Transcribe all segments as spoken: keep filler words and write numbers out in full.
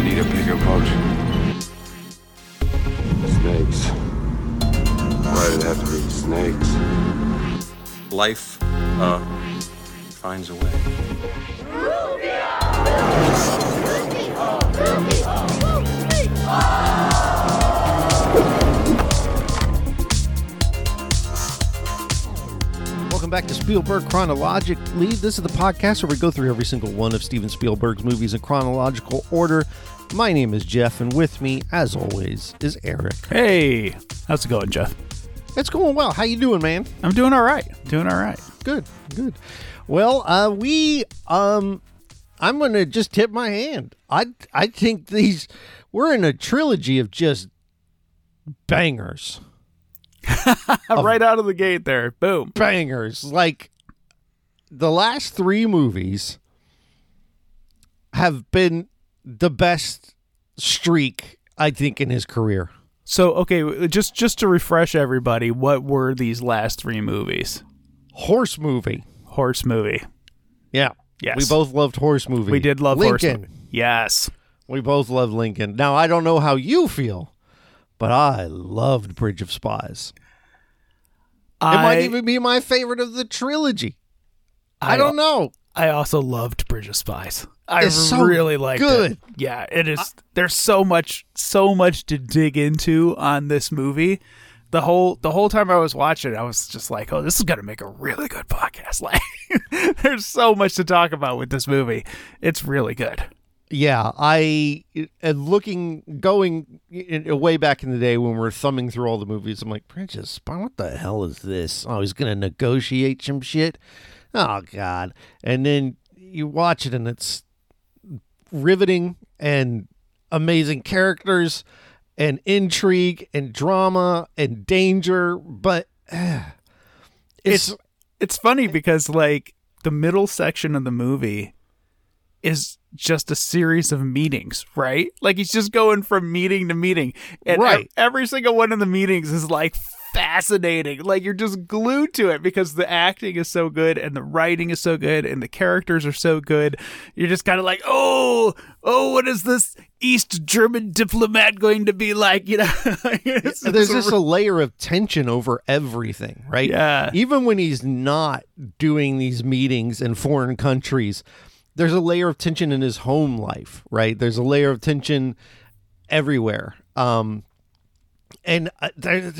need a bigger boat. Snakes. Why did it have to be snakes? Life, uh, finds a way. Welcome back to Spielberg Chronologically. This is the podcast where we go through every single one of Steven Spielberg's movies in chronological order. My name is Jeff, and with me, as always, is Eric. Hey, how's it going, Jeff? It's going well. How you doing, man? I'm doing all right. Doing all right. Good, good. Well, uh, we, um, I'm going to just tip my hand. I, I think these, we're in a trilogy of just bangers. Right out of the gate there. Boom. Bangers. Like, the last three movies have been the best streak, I think, in his career. So, okay, just just to refresh everybody, what were these last three movies? Horse movie. Horse movie. Yeah. Yes. We both loved Horse movie. We did love Lincoln. Horse movie. Yes. We both loved Lincoln. Now, I don't know how you feel, but I loved Bridge of Spies. I, It might even be my favorite of the trilogy. I, I don't know. I also loved Bridge of Spies. I It's so really liked good. it. Yeah, it is. I, there's so much, so much to dig into on this movie. The whole, the whole time I was watching, I was just like, "Oh, this is gonna make a really good podcast." Like, there's so much to talk about with this movie. It's really good. Yeah, I and looking going way back in the day when we were thumbing through all the movies, I'm like, Bridge of Spies, what the hell is this? Oh, he's gonna negotiate some shit. Oh God! And then you watch it, and it's riveting and amazing characters and intrigue and drama and danger, but uh, it's, it's it's funny because like the middle section of the movie is just a series of meetings, right? Like he's just going from meeting to meeting, and right. every single one of the meetings is like fascinating. Like you're just glued to it because the acting is so good and the writing is so good and the characters are so good. You're just kind of like, oh, oh, what is this East German diplomat going to be like? You know, it's, there's just a layer of tension over everything, right? Yeah. Even when he's not doing these meetings in foreign countries, there's a layer of tension in his home life, right? There's a layer of tension everywhere. Um, and uh, there,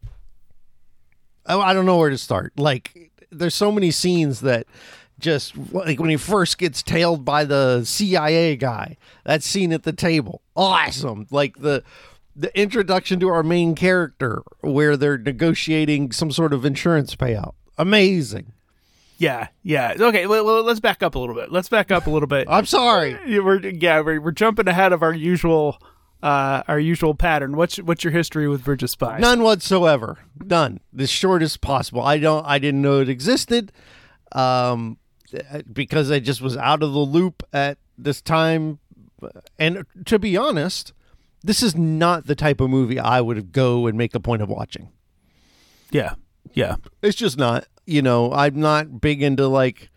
I don't know where to start. Like, there's so many scenes that just, like when he first gets tailed by the C I A guy, that scene at the table, awesome. Like the the introduction to our main character where they're negotiating some sort of insurance payout, amazing. Yeah, yeah. Okay, well, well, let's back up a little bit. Let's back up a little bit. I'm sorry. We're yeah, we're, we're jumping ahead of our usual uh, our usual pattern. What's what's your history with Bridge of Spies? None whatsoever. None. The shortest possible. I don't. I didn't know it existed, um, because I just was out of the loop at this time. And to be honest, this is not the type of movie I would go and make a point of watching. Yeah, yeah. It's just not. You know, I'm not big into like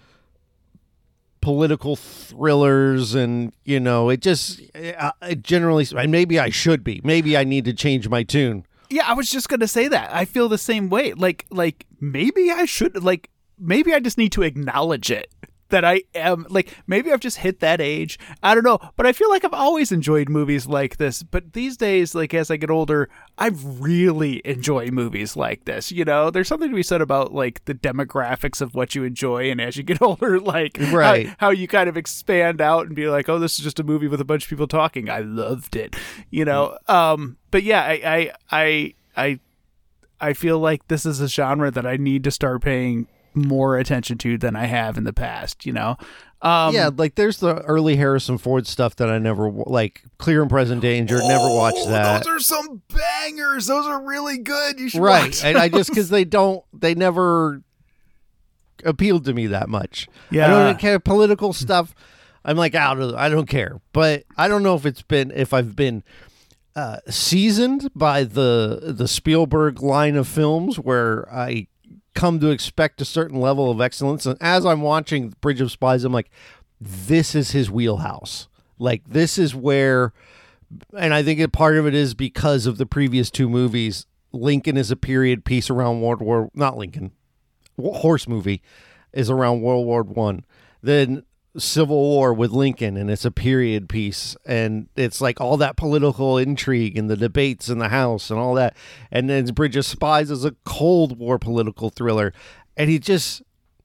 political thrillers, and you know, it just I generally. Maybe I should be. Maybe I need to change my tune. Yeah, I was just gonna say that. I feel the same way. Like, like maybe I should. Like, maybe I just need to acknowledge it. That I am, like, maybe I've just hit that age. I don't know. But I feel like I've always enjoyed movies like this. But these days, like, as I get older, I really enjoy movies like this. You know, there's something to be said about, like, the demographics of what you enjoy. And as you get older, like, right. how, how you kind of expand out and be like, oh, this is just a movie with a bunch of people talking. I loved it. You know? Um, but yeah, I, I, I, I, I feel like this is a genre that I need to start paying more attention to than I have in the past, you know? Um, yeah, like there's the early Harrison Ford stuff that I never, like Clear and Present Danger, oh, never watched that. Those are some bangers. Those are really good. You should right. watch And I just, because they don't, they never appealed to me that much. Yeah. I don't care. Political stuff, I'm like out of, I don't care. But I don't know if it's been, if I've been uh, seasoned by the the Spielberg line of films where I come to expect a certain level of excellence, and as I'm watching Bridge of Spies, I'm like, this is his wheelhouse. Like, this is where, and I think a part of it is because of the previous two movies. Lincoln is a period piece around World War, not Lincoln, horse movie is around World War One. Then Civil War with Lincoln, and it's a period piece, and it's like all that political intrigue and the debates in the House and all that. And then Bridge of Spies is a Cold War political thriller, and he just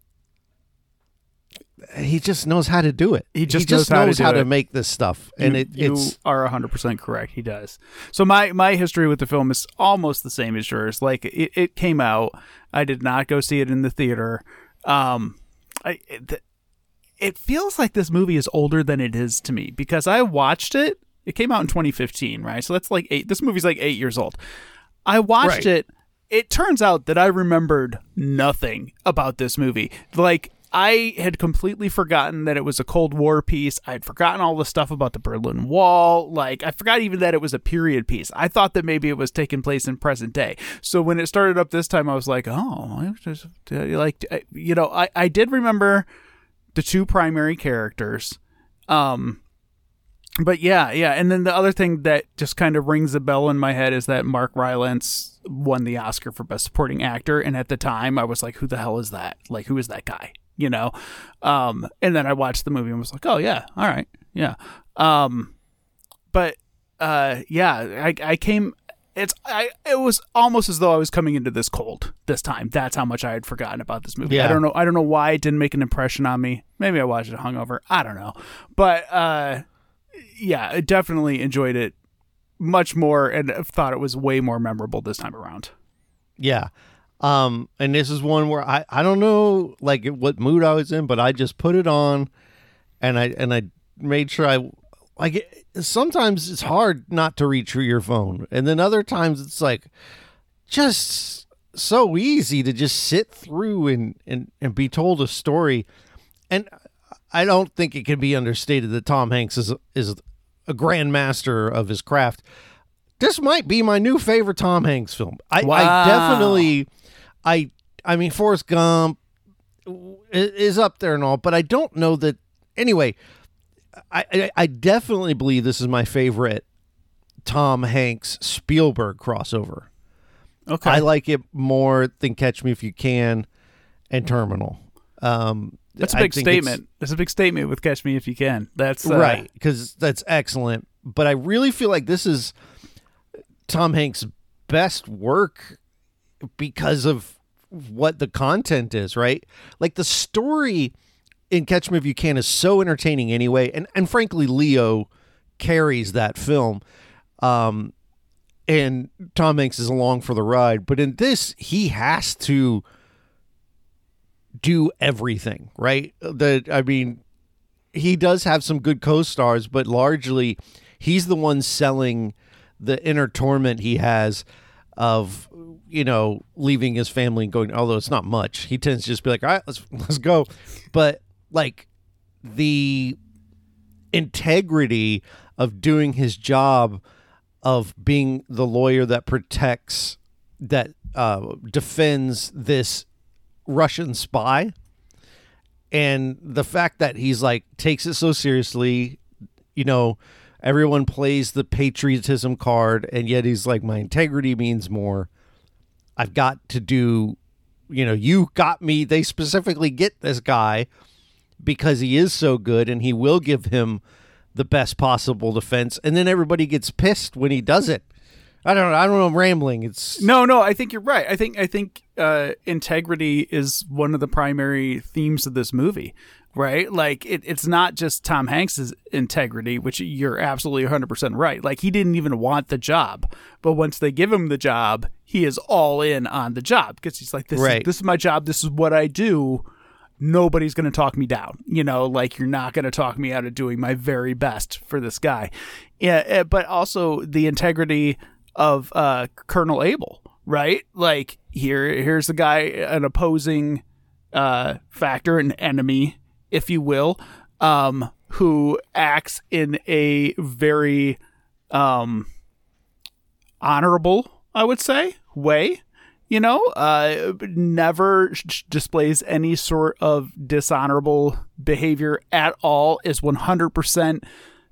he just knows how to do it. He just, he just knows, knows how, how to, to do it. make this stuff, and you, it, you it's are one hundred percent correct. He does. So my my history with the film is almost the same as yours. Like, it, it came out. I did not go see it in the theater. Um, I it, it feels like this movie is older than it is to me, because I watched it. It came out in twenty fifteen, right? So that's like eight. This movie's like eight years old. I watched Right. it. It turns out that I remembered nothing about this movie. Like, I had completely forgotten that it was a Cold War piece. I'd forgotten all the stuff about the Berlin Wall. Like, I forgot even that it was a period piece. I thought that maybe it was taking place in present day. So when it started up this time, I was like, oh, I was just, like, you know, I, I did remember the two primary characters. Um, but yeah, yeah. And then the other thing that just kind of rings a bell in my head is that Mark Rylance won the Oscar for Best Supporting Actor. And at the time, I was like, who the hell is that? Like, who is that guy? You know? Um, and then I watched the movie and was like, oh, yeah, all right, yeah. Um, but uh, yeah, I, I came... It's I. It was almost as though I was coming into this cold this time. That's how much I had forgotten about this movie. Yeah. I don't know. I don't know why it didn't make an impression on me. Maybe I watched it hungover. I don't know. But uh, yeah, I definitely enjoyed it much more, and thought it was way more memorable this time around. yeah. Um, and this is one where I, I don't know like what mood I was in, but I just put it on, and I and I made sure I like it. Sometimes it's hard not to reach for your phone, and then other times it's like just so easy to just sit through and, and, and be told a story. And I don't think it can be understated that Tom Hanks is is a grandmaster of his craft. This might be my new favorite Tom Hanks film. I, Wow. I definitely, I I mean, Forrest Gump is up there and all, but I don't know that. Anyway, I, I, I definitely believe this is my favorite Tom Hanks Spielberg crossover. Okay. I like it more than Catch Me If You Can and Terminal. Um, That's a I big think it's- statement. That's a big statement with Catch Me If You Can. That's uh, right, because that's excellent. But I really feel like this is Tom Hanks' best work because of what the content is, right? Like, the story in Catch Me If You Can is so entertaining anyway, and and frankly, Leo carries that film, um, and Tom Hanks is along for the ride. But in this, he has to do everything, right? The I mean, he does have some good co-stars, but largely he's the one selling the inner torment he has of, you know, leaving his family and going, although it's not much. He tends to just be like, all right, let's let's go. But like the integrity of doing his job, of being the lawyer that protects, that uh, defends this Russian spy, and the fact that he's like takes it so seriously, you know, everyone plays the patriotism card, and yet he's like, my integrity means more. I've got to do, you know, you got me. They specifically get this guy because he is so good, and he will give him the best possible defense. And then everybody gets pissed when he does it. I don't know. I don't know. I'm rambling. It's No, no, I think you're right. I think I think uh, integrity is one of the primary themes of this movie, right? Like, it, it's not just Tom Hanks's integrity, which you're absolutely one hundred percent right. Like, he didn't even want the job, but once they give him the job, he is all in on the job because he's like, this, Right. is, this is my job. This is what I do. Nobody's going to talk me down. You know, like, you're not going to talk me out of doing my very best for this guy. Yeah, uh, but also the integrity of uh, Colonel Abel, right? Like, here, here's the guy, an opposing uh, factor, an enemy, if you will, um, who acts in a very um, honorable, I would say, way. You know, uh, never sh- displays any sort of dishonorable behavior at all, is one hundred percent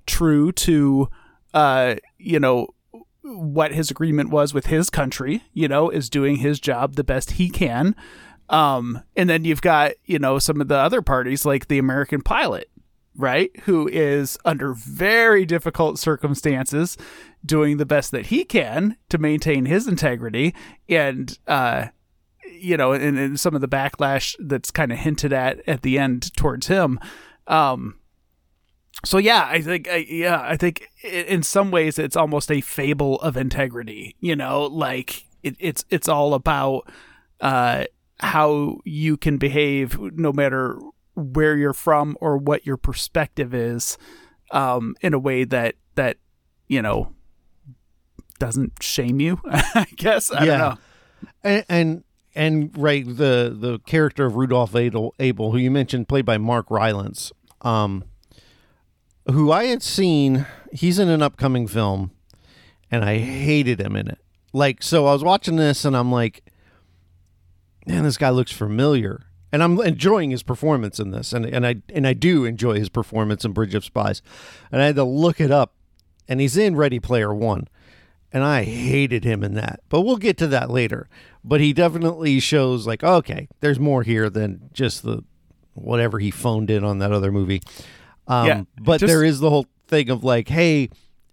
true to, uh, you know, what his agreement was with his country, you know, is doing his job the best he can. Um, and then you've got, you know, some of the other parties like the American pilot, right, who is under very difficult circumstances doing the best that he can to maintain his integrity. And, uh, you know, and, and some of the backlash that's kind of hinted at at the end towards him. Um, so yeah, I think, I, yeah, I think in some ways it's almost a fable of integrity, you know, like it, it's, it's all about, uh, how you can behave no matter where you're from or what your perspective is, um, in a way that, that, you know, doesn't shame you, I guess. I yeah. don't know. And, and, and right, the, the character of Rudolph Abel, Abel, who you mentioned, played by Mark Rylance, um, who I had seen, he's in an upcoming film, and I hated him in it. Like, so I was watching this, and I'm like, man, this guy looks familiar. And I'm enjoying his performance in this, and, and I and I do enjoy his performance in Bridge of Spies. And I had to look it up, and he's in Ready Player One, and I hated him in that. But we'll get to that later. But he definitely shows, like, okay, there's more here than just the whatever he phoned in on that other movie. Um, Yeah, but just- there is the whole thing of like, hey,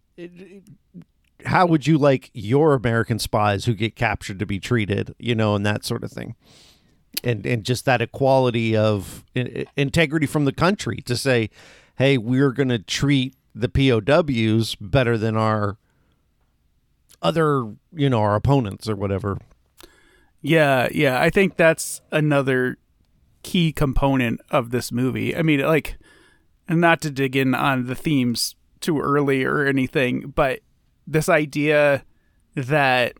how would you like your American spies who get captured to be treated, you know, and that sort of thing. And and just that equality of in, integrity from the country to say, hey, we're going to treat the P O Ws better than our other, you know, our opponents or whatever. Yeah, yeah. I think that's another key component of this movie. I mean, like, not to dig in on the themes too early or anything, but this idea that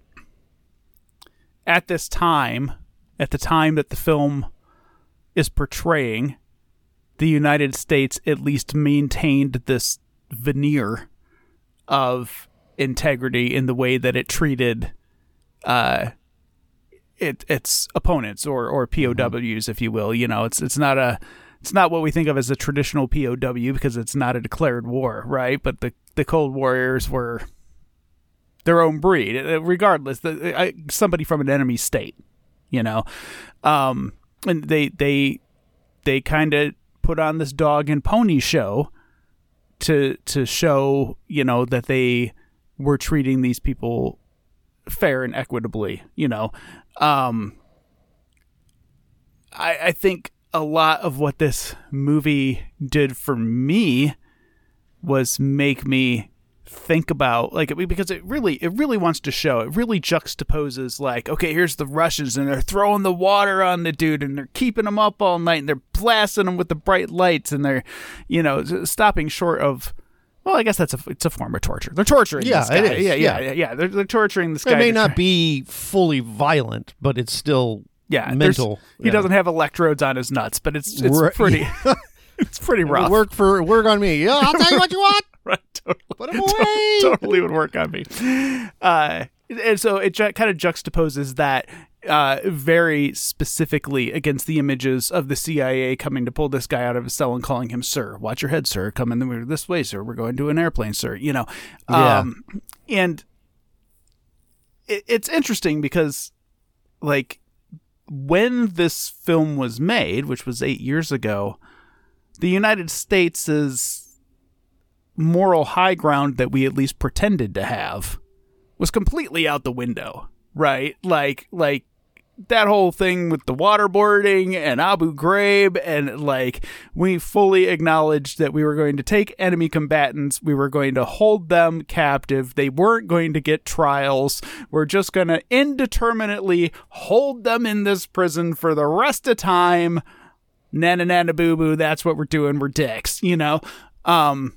at this time, at the time that the film is portraying, the United States at least maintained this veneer of integrity in the way that it treated uh, it, its opponents or, or P O Ws, if you will. You know, it's it's not a it's not what we think of as a traditional P O W because it's not a declared war, right? But the, the Cold Warriors were their own breed, regardless. The, I, somebody from an enemy state, you know, um, and they they they kind of put on this dog and pony show to to show, you know, that they were treating these people fair and equitably, you know. Um, I, I think a lot of what this movie did for me was make me think about, like, because it really it really wants to show, it really juxtaposes, like, okay, here's the Russians and they're throwing the water on the dude and they're keeping him up all night and they're blasting him with the bright lights and they're, you know, stopping short of, well, I guess that's a it's a form of torture. They're torturing Yeah, this guy. it is. Yeah, yeah, Yeah. yeah, yeah. They're, they're torturing this guy. It may to not try- be fully violent, but it's still yeah, there's- mental. He Yeah. doesn't have electrodes on his nuts, but it's it's Right. pretty it's pretty It would rough. work for work on me. Yeah, I'll tell you what you want. Right, totally. Put him away. Totally would work on me. Uh, and so it ju- kind of juxtaposes that uh, very specifically against the images of the C I A coming to pull this guy out of his cell and calling him sir. Watch your head, sir. Come in the, this way, sir. We're going to an airplane, sir. You know, Yeah. um, and it, it's interesting because, like, when this film was made, which was eight years ago, the United States' moral high ground that we at least pretended to have was completely out the window, right? Like, like that whole thing with the waterboarding and Abu Ghraib, and like we fully acknowledged that we were going to take enemy combatants, we were going to hold them captive, they weren't going to get trials, we're just going to indeterminately hold them in this prison for the rest of time. Nana nana boo boo, that's what we're doing, we're dicks, you know? Um,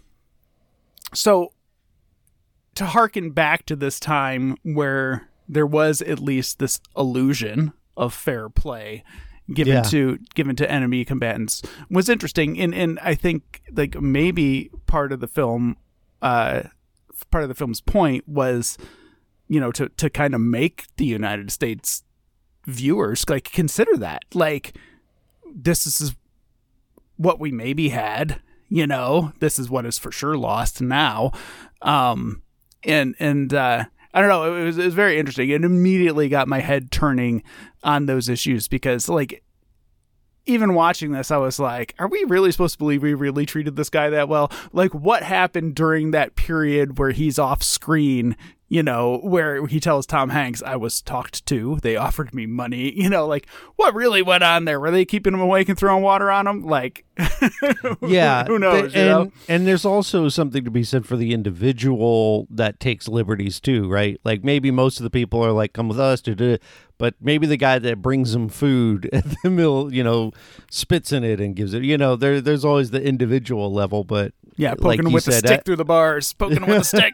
so to harken back to this time where there was at least this illusion of fair play given Yeah. to given to enemy combatants was interesting, and and I think like maybe part of the film, uh, part of the film's point was, you know, to to kind of make the United States viewers like consider that, like, this is what we maybe had, You know, this is what is for sure lost now. Um, and, and, uh, I don't know. It was, it was very interesting. It immediately got my head turning on those issues because, like, even watching this, I was like, are we really supposed to believe we really treated this guy that well? Like, what happened during that period where he's off screen, you know, where he tells Tom Hanks, I was talked to, they offered me money, you know, like, what really went on there? Were they keeping him awake and throwing water on him? Like, yeah, who knows? And, you know? and there's also something to be said for the individual that takes liberties too, right? Like maybe most of the people are like, come with us, to do it. But maybe the guy that brings them food at the mill, you know, spits in it and gives it, you know, there, there's always the individual level, but yeah, poking like him you with a said, stick uh, through the bars, poking him with a stick.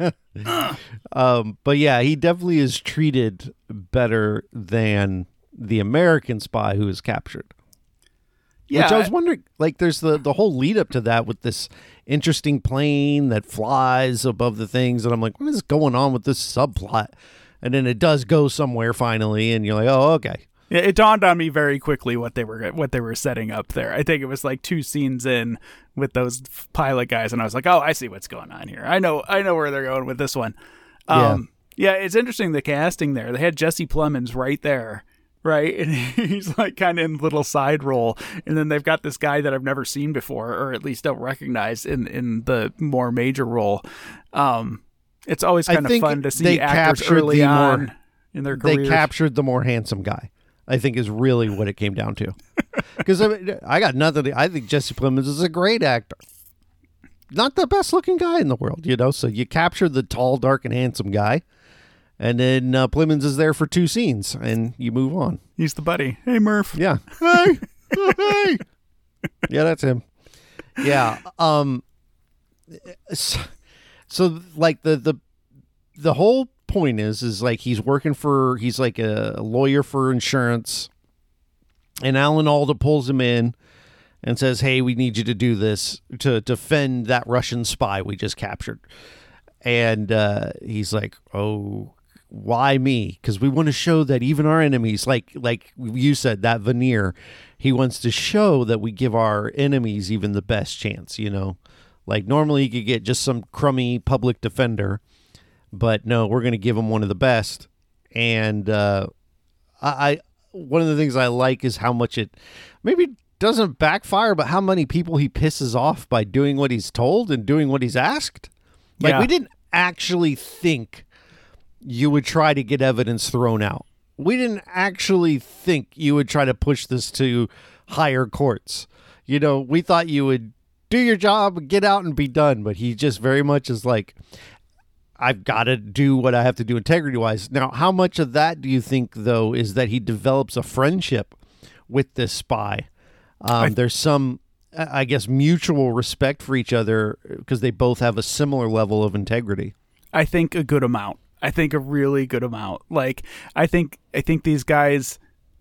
um, but yeah, he definitely is treated better than the American spy who is captured. Yeah, Which I was wondering, like, there's the, the whole lead up to that with this interesting plane that flies above the things. And I'm like, what is going on with this subplot? And then it does go somewhere finally. And you're like, oh, okay. Yeah, it dawned on me very quickly what they were what they were setting up there. I think it was like two scenes in with those pilot guys, and I was like, "Oh, I see what's going on here. I know, I know where they're going with this one." Um, yeah. yeah, it's interesting the casting there. They had Jesse Plemons right there, right, and he's like kind of in a little side role, and then they've got this guy that I've never seen before, or at least don't recognize in in the more major role. Um, it's always kind I of think fun to see they actors captured early the on more- in their They careers. captured the more handsome guy, I think, is really what it came down to. Because I, mean, I got nothing. To, I think Jesse Plemons is a great actor. Not the best looking guy in the world, you know. So you capture the tall, dark, and handsome guy, and then uh, Plemons is there for two scenes, and you move on. He's the buddy. Hey, Murph. Yeah. Hey. Hey. Yeah, that's him. Yeah. Um. So, so like the the the whole point is is like he's working for he's like a lawyer for insurance, and Alan Alda pulls him in and says, hey, we need you to do this to defend that Russian spy we just captured. And uh he's like, oh, why me? Because we want to show that even our enemies, like like you said, that veneer, he wants to show that we give our enemies even the best chance, you know. Like normally you could get just some crummy public defender, but no, we're going to give him one of the best. And uh, I, I, one of the things I like is how much it maybe doesn't backfire, but how many people he pisses off by doing what he's told and doing what he's asked. Like Yeah. we didn't actually think you would try to get evidence thrown out. We didn't actually think you would try to push this to higher courts. You know, we thought you would do your job, get out and be done. But he just very much is like, I've got to do what I have to do integrity wise. Now, how much of that do you think, though, is that he develops a friendship with this spy? Um, I- there's some, I guess, mutual respect for each other because they both have a similar level of integrity. I think a good amount. I think a really good amount. Like I think I think these guys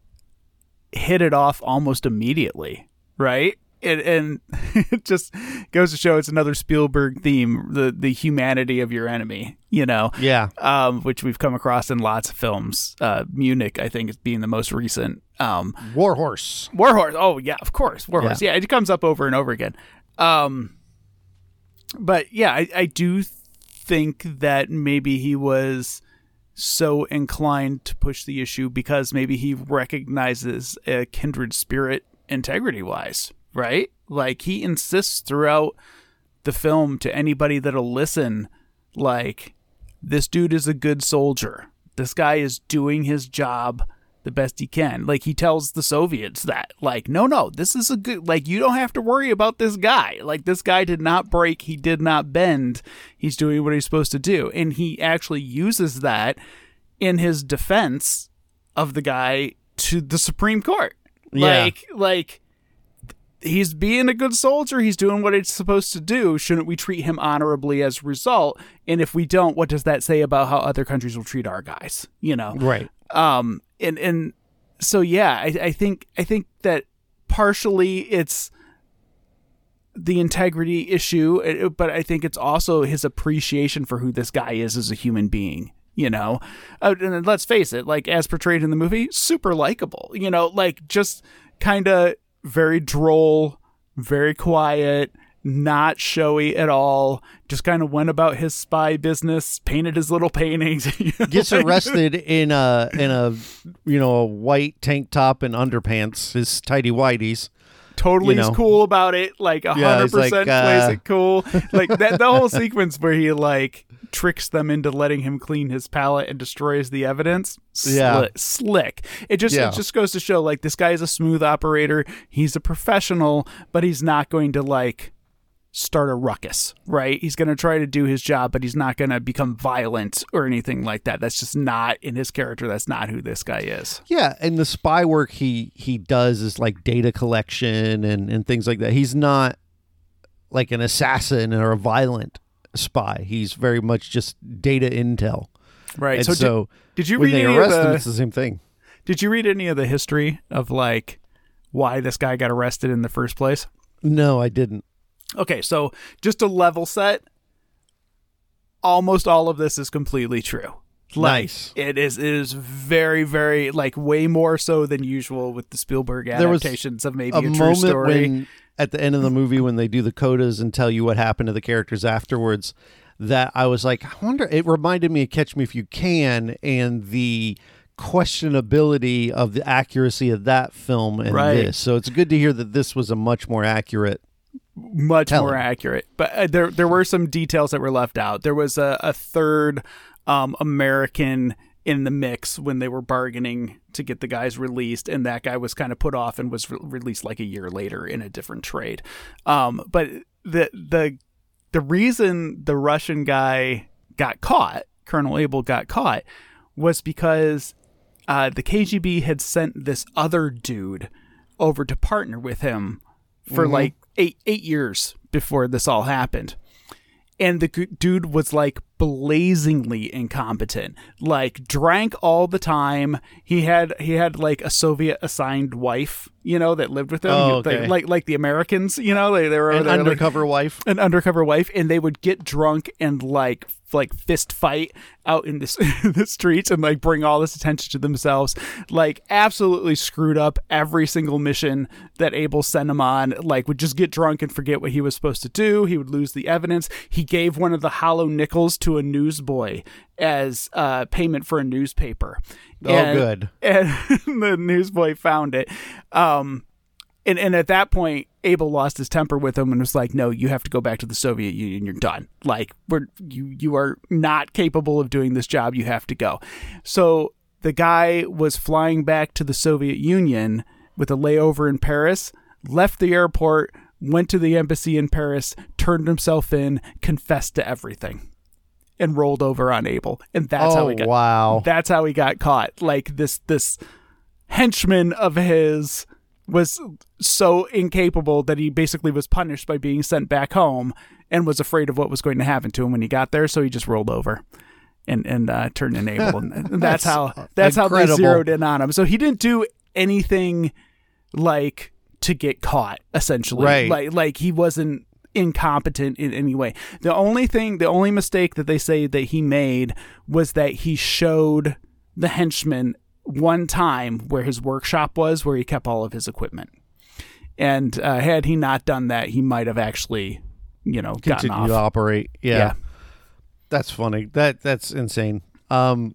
hit it off almost immediately, right? And, and it just goes to show it's another Spielberg theme, the the humanity of your enemy, you know. Yeah. Um, which we've come across in lots of films. Uh, Munich, I think, is being the most recent. Um, Warhorse. Warhorse. Oh yeah, of course, Warhorse. Yeah, it comes up over and over again. Um, but yeah, I, I do think that maybe he was so inclined to push the issue because maybe he recognizes a kindred spirit integrity wise, right? Like he insists throughout the film to anybody that'll listen, like, this dude is a good soldier. This guy is doing his job the best he can. Like he tells the Soviets that, like, no, no, this is a good, like, you don't have to worry about this guy. Like this guy did not break. He did not bend. He's doing what he's supposed to do. And he actually uses that in his defense of the guy to the Supreme Court. Yeah. Like, like he's being a good soldier. He's doing what it's supposed to do. Shouldn't we treat him honorably as a result? And if we don't, what does that say about how other countries will treat our guys? You know? Right. Um, and, and so, yeah, I, I think, I think that partially it's the integrity issue, but I think it's also his appreciation for who this guy is as a human being, you know? Uh, and then let's face it, like as portrayed in the movie, super likable, you know, like just kind of very droll, very quiet, not showy at all. Just kind of went about his spy business, painted his little paintings. Gets arrested in a in a you know a white tank top and underpants, his tidy whities. Totally you is know. cool about it. Like a Yeah, hundred he's like, percent uh, plays it cool. Like that, the whole sequence where he like tricks them into letting him clean his palette and destroys the evidence. Yeah. Slick. Slick. It just Yeah. it just goes to show like this guy is a smooth operator. He's a professional, but he's not going to like start a ruckus, right? He's going to try to do his job, but he's not going to become violent or anything like that. That's just not in his character. That's not who this guy is. Yeah, and the spy work he he does is like data collection and and things like that. He's not like an assassin or a violent spy. He's very much just data intel. Right. And so, so did, did you when read they any arrest of him, the, it's the same thing. Did you read any of the history of like why this guy got arrested in the first place? No, I didn't. Okay, so just to level set, almost all of this is completely true. Like, Nice. It is it is very, very, like, way more so than usual with the Spielberg There was adaptations of maybe A a, true moment story. when at the end of the movie when they do the codas and tell you what happened to the characters afterwards, that I was like, I wonder. It reminded me of Catch Me If You Can and the questionability of the accuracy of that film and Right. this. So it's good to hear that this was a much more accurate. Much Tell more him. accurate. But uh, there there were some details that were left out. There was a, a third um, American in the mix when they were bargaining to get the guys released, and that guy was kind of put off and was re- released like a year later in a different trade. Um, but the the the reason the Russian guy got caught, Colonel Abel got caught, was because uh, the K G B had sent this other dude over to partner with him for Mm-hmm. like eight eight years before this all happened. And the g- dude was like blazingly incompetent, like drank all the time. He had he had like a Soviet assigned wife, you know, that lived with him, Oh, Like- okay. like like the Americans, you know, they, they were over An there, like, undercover wife. an undercover wife, and they would get drunk and like f- like fist fight out in this the streets and like bring all this attention to themselves. Like absolutely screwed up every single mission that Abel sent him on. Like would just get drunk and forget what he was supposed to do. He would lose the evidence. He gave one of the hollow nickels to a newsboy as uh, payment for a newspaper. Oh, And- good. And the newsboy found it. Um, and, and at that point, Abel lost his temper with him and was like, no, you have to go back to the Soviet Union. You're done. Like, we're, you, you are not capable of doing this job. You have to go. So the guy was flying back to the Soviet Union with a layover in Paris, left the airport, went to the embassy in Paris, turned himself in, confessed to everything, and rolled over on Abel. And that's oh, how he got wow. that's how he got caught. Like this this henchman of his was so incapable that he basically was punished by being sent back home and was afraid of what was going to happen to him when he got there, so he just rolled over and and uh, turned in Abel. And, and that's, That's how that's how they incredible. zeroed in on him. So he didn't do anything like to get caught, essentially. Right. Like like he wasn't incompetent in any way. The only thing, the only mistake that they say that he made was that he showed the henchman one time where his workshop was, where he kept all of his equipment. And uh, had he not done that, he might have actually, you know, gotten Continue to off. operate. Yeah. Yeah. That's funny. That that's insane. Um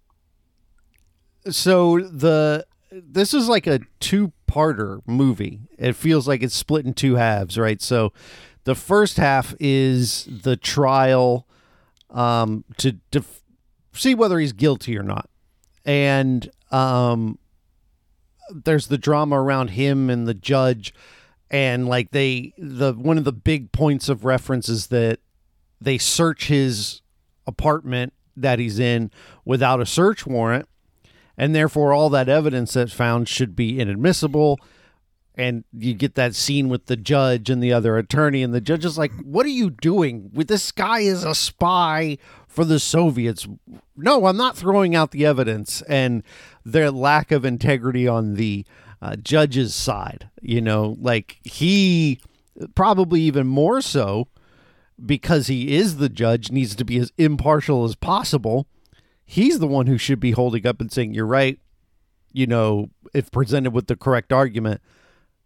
so the this is like a two-parter movie. It feels like it's split in two halves, right? So the first half is the trial um to def- see whether he's guilty or not. And um there's the drama around him and the judge, and like they the one of the big points of reference is that they search his apartment that he's in without a search warrant, and therefore all that evidence that's found should be inadmissible. And you get that scene with the judge and the other attorney, and the judge is like, what are you doing? With this guy is a spy for the Soviets. No, I'm not throwing out the evidence. And their lack of integrity on the uh, judge's side, you know, like he probably even more so, because he is the judge, needs to be as impartial as possible. He's the one who should be holding up and saying, you're right. You know, if presented with the correct argument,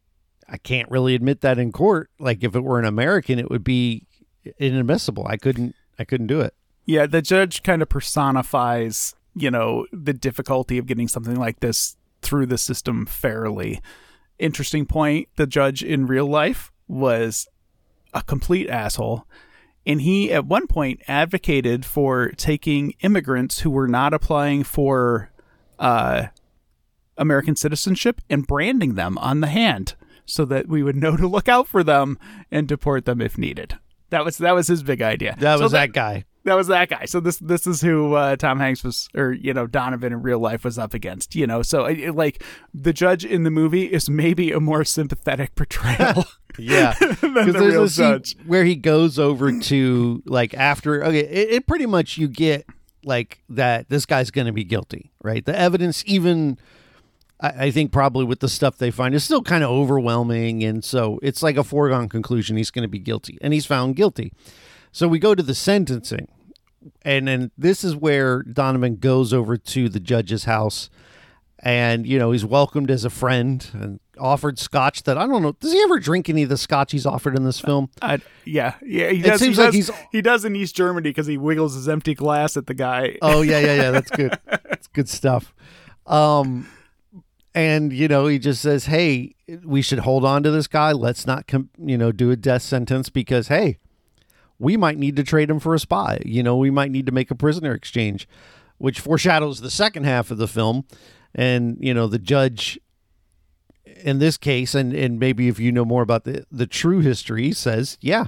I can't really admit that in court. Like if it were an American, it would be inadmissible. I couldn't I couldn't do it. Yeah, the judge kind of personifies, you know, the difficulty of getting something like this through the system fairly. Interesting point. The judge in real life was a complete asshole. And he, at one point, advocated for taking immigrants who were not applying for uh, American citizenship and branding them on the hand so that we would know to look out for them and deport them if needed. That was that was his big idea. That So was that, that guy. That was that guy. So this this is who uh, Tom Hanks was, or, you know, Donovan in real life was up against, you know. So it, like the judge in the movie is maybe a more sympathetic portrayal. Yeah, than the because there's real a scene judge. where he goes over to like after. Okay, it, it pretty much you get like that. This guy's going to be guilty, right? The evidence, even I, I think probably with the stuff they find, is still kind of overwhelming, and so it's like a foregone conclusion he's going to be guilty, and he's found guilty. So we go to the sentencing, and then this is where Donovan goes over to the judge's house, and, you know, he's welcomed as a friend and offered scotch that I don't know. Does he ever drink any of the scotch he's offered in this film? Uh, yeah, yeah. He It does, seems he like does, he's- he does in East Germany because he wiggles his empty glass at the guy. Oh, yeah, yeah, yeah. That's good. That's good stuff. Um, and, you know, he just says, hey, we should hold on to this guy. Let's not, com- you know, do a death sentence because, hey, we might need to trade him for a spy. You know, we might need to make a prisoner exchange, which foreshadows the second half of the film. And, you know, the judge in this case, and, and maybe if you know more about the, the true history, says, yeah,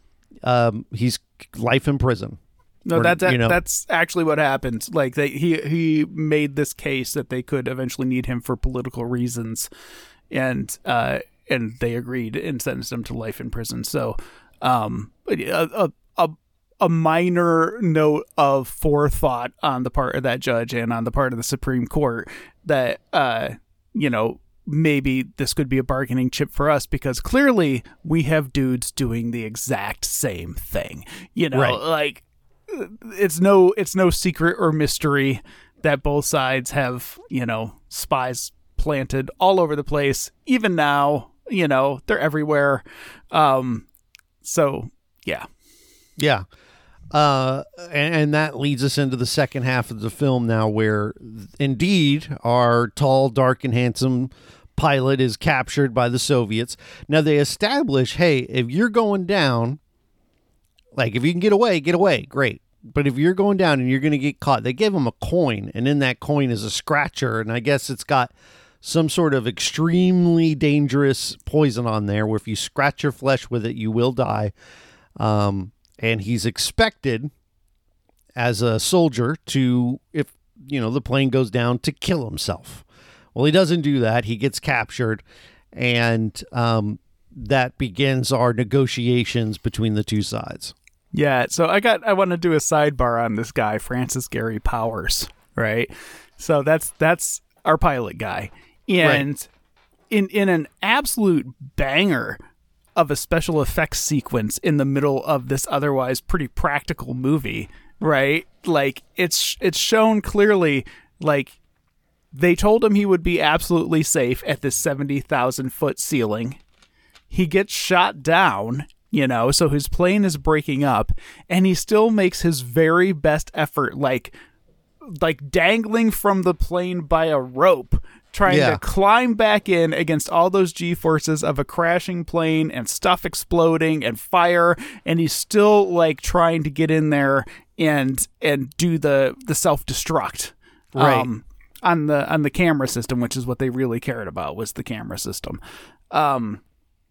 um, he's life in prison. No, Or, that's you know- that's actually what happened. Like they, he he made this case that they could eventually need him for political reasons, and uh, and they agreed and sentenced him to life in prison. So, um, a a a minor note of forethought on the part of that judge and on the part of the Supreme Court that uh, you know, maybe this could be a bargaining chip for us because clearly we have dudes doing the exact same thing. You know, Right. like. It's no it's no secret or mystery that both sides have, you know, spies planted all over the place. Even now, you know, they're everywhere. Um, so, yeah. Yeah. Uh, and, and that leads us into the second half of the film now where indeed our tall, dark, and handsome pilot is captured by the Soviets. Now they establish, hey, if you're going down, like if you can get away, get away. Great. But if you're going down and you're going to get caught, they give him a coin, and in that coin is a scratcher. And I guess it's got some sort of extremely dangerous poison on there where if you scratch your flesh with it, you will die. Um, and he's expected as a soldier to, if, you know, the plane goes down, to kill himself. Well, he doesn't do that. He gets captured, and um, that begins our negotiations between the two sides. Yeah, so I got I want to do a sidebar on this guy, Francis Gary Powers, right? So that's that's our pilot guy. And Right. in in an absolute banger of a special effects sequence in the middle of this otherwise pretty practical movie, right? Like it's it's shown clearly, like they told him he would be absolutely safe at this seventy thousand foot ceiling. He gets shot down, you know, so his plane is breaking up, and he still makes his very best effort, like like dangling from the plane by a rope, trying Yeah. to climb back in against all those G-forces of a crashing plane and stuff exploding and fire, and he's still like trying to get in there and and do the the self-destruct. Right. Um, on the on the camera system, which is what they really cared about, was the camera system. Um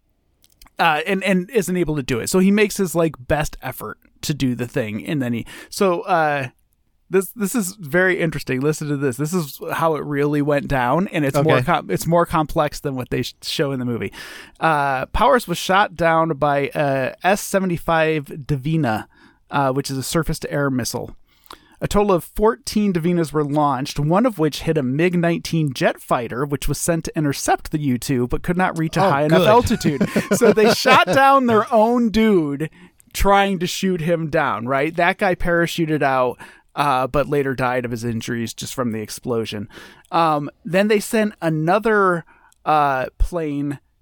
Uh, and, and isn't able to do it. So he makes his like best effort to do the thing. And then he, so, uh, this, this is very interesting. Listen to this. This is how it really went down. And it's Okay. more, com- it's more complex than what they sh- show in the movie. Uh, Powers was shot down by, uh, S seventy-five Divina, uh, which is a surface to air missile. A total of fourteen Divinas were launched, one of which hit a MiG nineteen jet fighter, which was sent to intercept the U two, but could not reach a Oh, high good. enough altitude. So they shot down their own dude trying to shoot him down, right? That guy parachuted out, uh, but later died of his injuries just from the explosion. Um, then they sent another uh, plane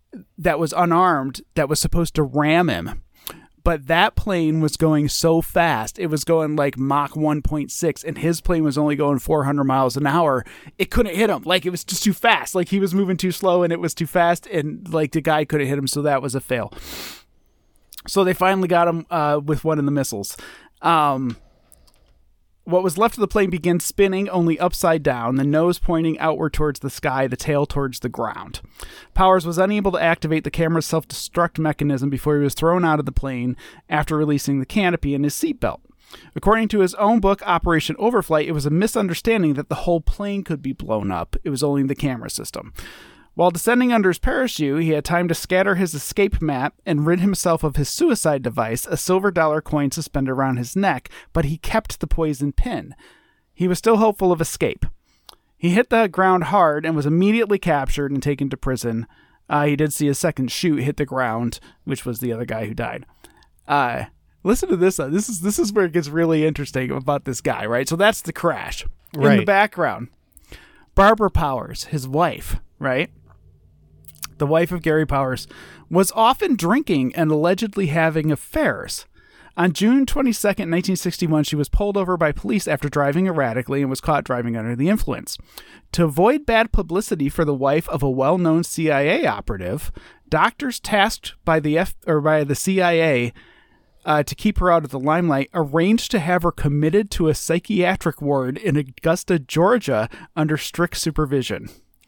that was unarmed that was supposed to ram him. But that plane was going so fast. It was going like Mach one point six, and his plane was only going four hundred miles an hour. It couldn't hit him. Like, it was just too fast. Like, he was moving too slow, and it was too fast, and like the guy couldn't hit him, so that was a fail. So they finally got him uh, with one of the missiles. Um, what was left of the plane began spinning, only upside down, the nose pointing outward towards the sky, the tail towards the ground. Powers was unable to activate the camera's self-destruct mechanism before he was thrown out of the plane after releasing the canopy and his seatbelt. According to his own book, Operation Overflight, it was a misunderstanding that the whole plane could be blown up. It was only the camera system. While descending under his parachute, he had time to scatter his escape map and rid himself of his suicide device, a silver dollar coin suspended around his neck, but he kept the poison pin. He was still hopeful of escape. He hit the ground hard and was immediately captured and taken to prison. Uh, he did see a second chute hit the ground, which was the other guy who died. Uh, listen to this. Uh, this is this is where it gets really interesting about this guy, right? So that's the crash. Right. In the background, Barbara Powers, his wife, right? The wife of Gary Powers, was often drinking and allegedly having affairs. On June twenty-second, nineteen sixty-one, she was pulled over by police after driving erratically and was caught driving under the influence. To avoid bad publicity for the wife of a well-known C I A operative, doctors tasked by the F or by the C I A uh, to keep her out of the limelight arranged to have her committed to a psychiatric ward in Augusta, Georgia, under strict supervision.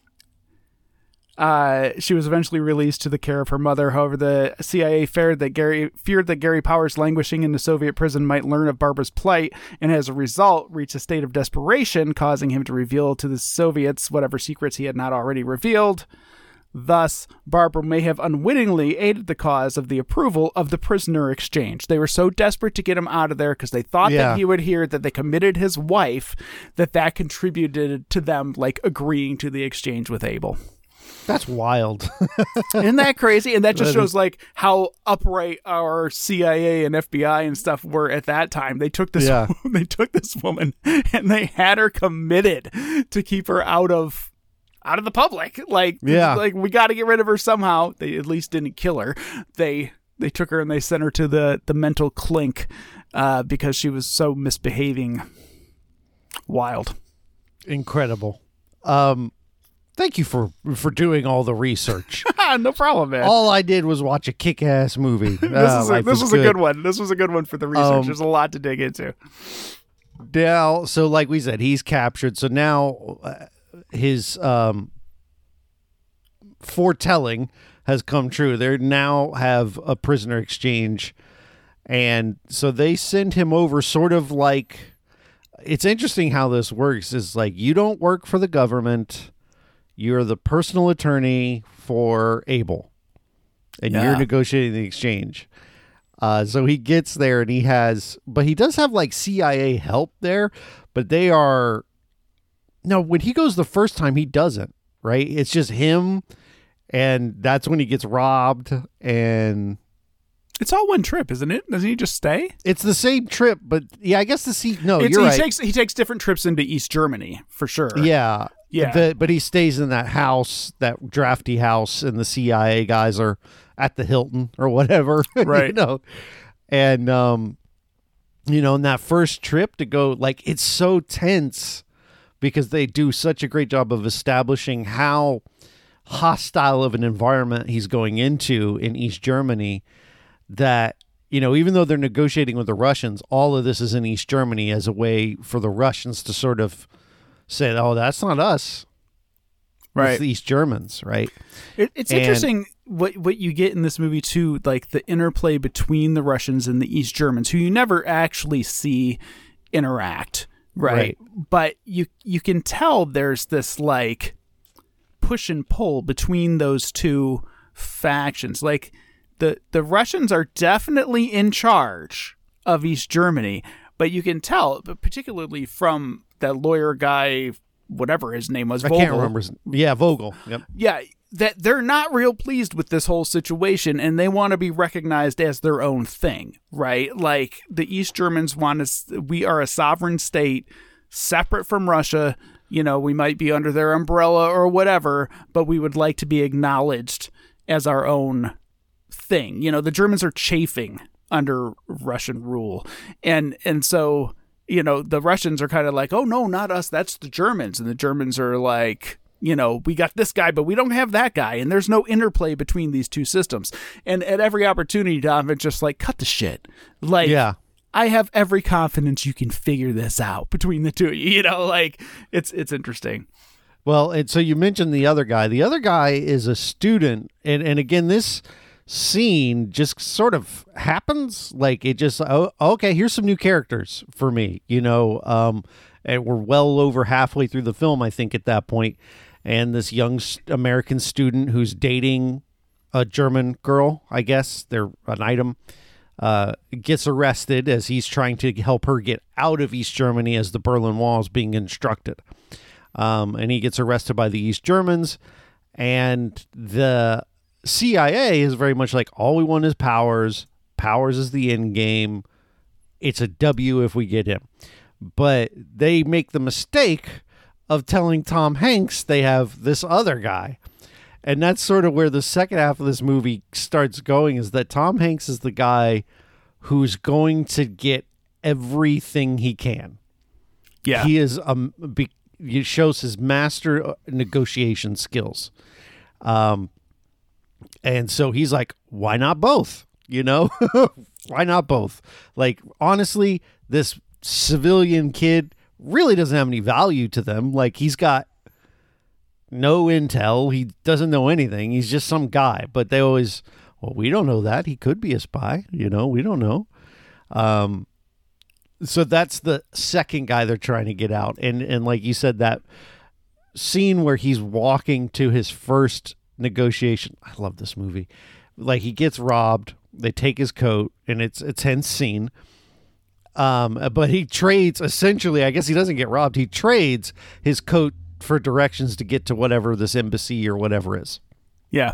Uh, she was eventually released to the care of her mother. However, the C I A feared that Gary feared that Gary Powers, languishing in the Soviet prison, might learn of Barbara's plight, and as a result, reach a state of desperation, causing him to reveal to the Soviets whatever secrets he had not already revealed. Thus, Barbara may have unwittingly aided the cause of the approval of the prisoner exchange. They were so desperate to get him out of there because they thought Yeah. that he would hear that they committed his wife, that that contributed to them like agreeing to the exchange with Abel. That's wild. Isn't that crazy? And that just That shows is- like how upright our C I A and F B I and stuff were at that time. They took this Yeah. they took this woman and they had her committed to keep her out of out of the public. Like Yeah. like we got to get rid of her somehow. They at least didn't kill her. They they took her and they sent her to the the mental clink uh, because she was so misbehaving. Wild. Incredible. Um, thank you for for doing all the research. No problem, man. All I did was watch a kick-ass movie. this Ah, is a, life this is was a good one. This was a good one for the research. Um, There's a lot to dig into. Now, so like we said, he's captured. So now uh, his um, foretelling has come true. They now have a prisoner exchange. And so they send him over sort of like, it's interesting how this works is like, you don't work for the government. You're the personal attorney for Abel, and Yeah. you're negotiating the exchange. Uh, so he gets there and he has, but he does have like C I A help there, but they are, no, when he goes the first time, he doesn't, right? It's just him. And that's when he gets robbed, and It's all one trip, isn't it? Doesn't he just stay? it's the same trip, but yeah, I guess the C, no, It's- you're he right. takes he takes different trips into East Germany for sure. Yeah. Yeah. The, but he stays in that house, that drafty house, and the C I A guys are at the Hilton or whatever. you Right. know? And, um, you know, in that first trip to go, like, it's so tense because they do such a great job of establishing how hostile of an environment he's going into in East Germany that, you know, even though they're negotiating with the Russians, all of this is in East Germany as a way for the Russians to sort of say, oh, that's not us. Right. It's the East Germans, right? It, it's And- interesting what what you get in this movie too, like the interplay between the Russians and the East Germans, who you never actually see interact, right? Right. But you you can tell there's this like push and pull between those two factions. Like the the Russians are definitely in charge of East Germany, but you can tell, but particularly from that lawyer guy, whatever his name was, I Vogel. can't remember. his- Yeah, Vogel. Yep. Yeah, that they're not real pleased with this whole situation, and they want to be recognized as their own thing, right? Like the East Germans want us, we are a sovereign state separate from Russia. You know, we might be under their umbrella or whatever, but we would like to be acknowledged as our own thing. You know, the Germans are chafing under Russian rule. And and so, you know, the Russians are kind of like, oh, no, not us. That's the Germans. And the Germans are like, you know, we got this guy, but we don't have that guy. And there's no interplay between these two systems. And at every opportunity, Donovan's just like, cut the shit. Like, Yeah. I have every confidence you can figure this out between the two of you. You know, like, it's it's interesting. Well, and so you mentioned the other guy. The other guy is a student. And, and again, this scene just sort of happens. Like, it just, oh, okay, here's some new characters for me, you know. Um, and we're well over halfway through the film, I think, at that point. And this young s- American student who's dating a German girl, I guess, they're an item, uh, gets arrested as he's trying to help her get out of East Germany as the Berlin Wall is being constructed. Um, and he gets arrested by the East Germans. And the C I A is very much like, all we want is Powers. Powers is the end game. It's a W if we get him. But they make the mistake of telling Tom Hanks they have this other guy. And that's sort of where the second half of this movie starts going, is that Tom Hanks is the guy who's going to get everything he can. Yeah. He is um be, he shows his master negotiation skills. Um and so he's like, why not both? You know? Why not both? Like, honestly, this civilian kid really doesn't have any value to them. Like, he's got no intel. He doesn't know anything. He's just some guy. But they always, well, we don't know that. He could be a spy. You know, we don't know. Um, so that's the second guy they're trying to get out. And, and like you said, that scene where he's walking to his first negotiation. I love this movie. Like, he gets robbed. They take his coat, and it's a tense scene. Um, but he trades, essentially, I guess he doesn't get robbed. He trades his coat for directions to get to whatever this embassy or whatever is. Yeah.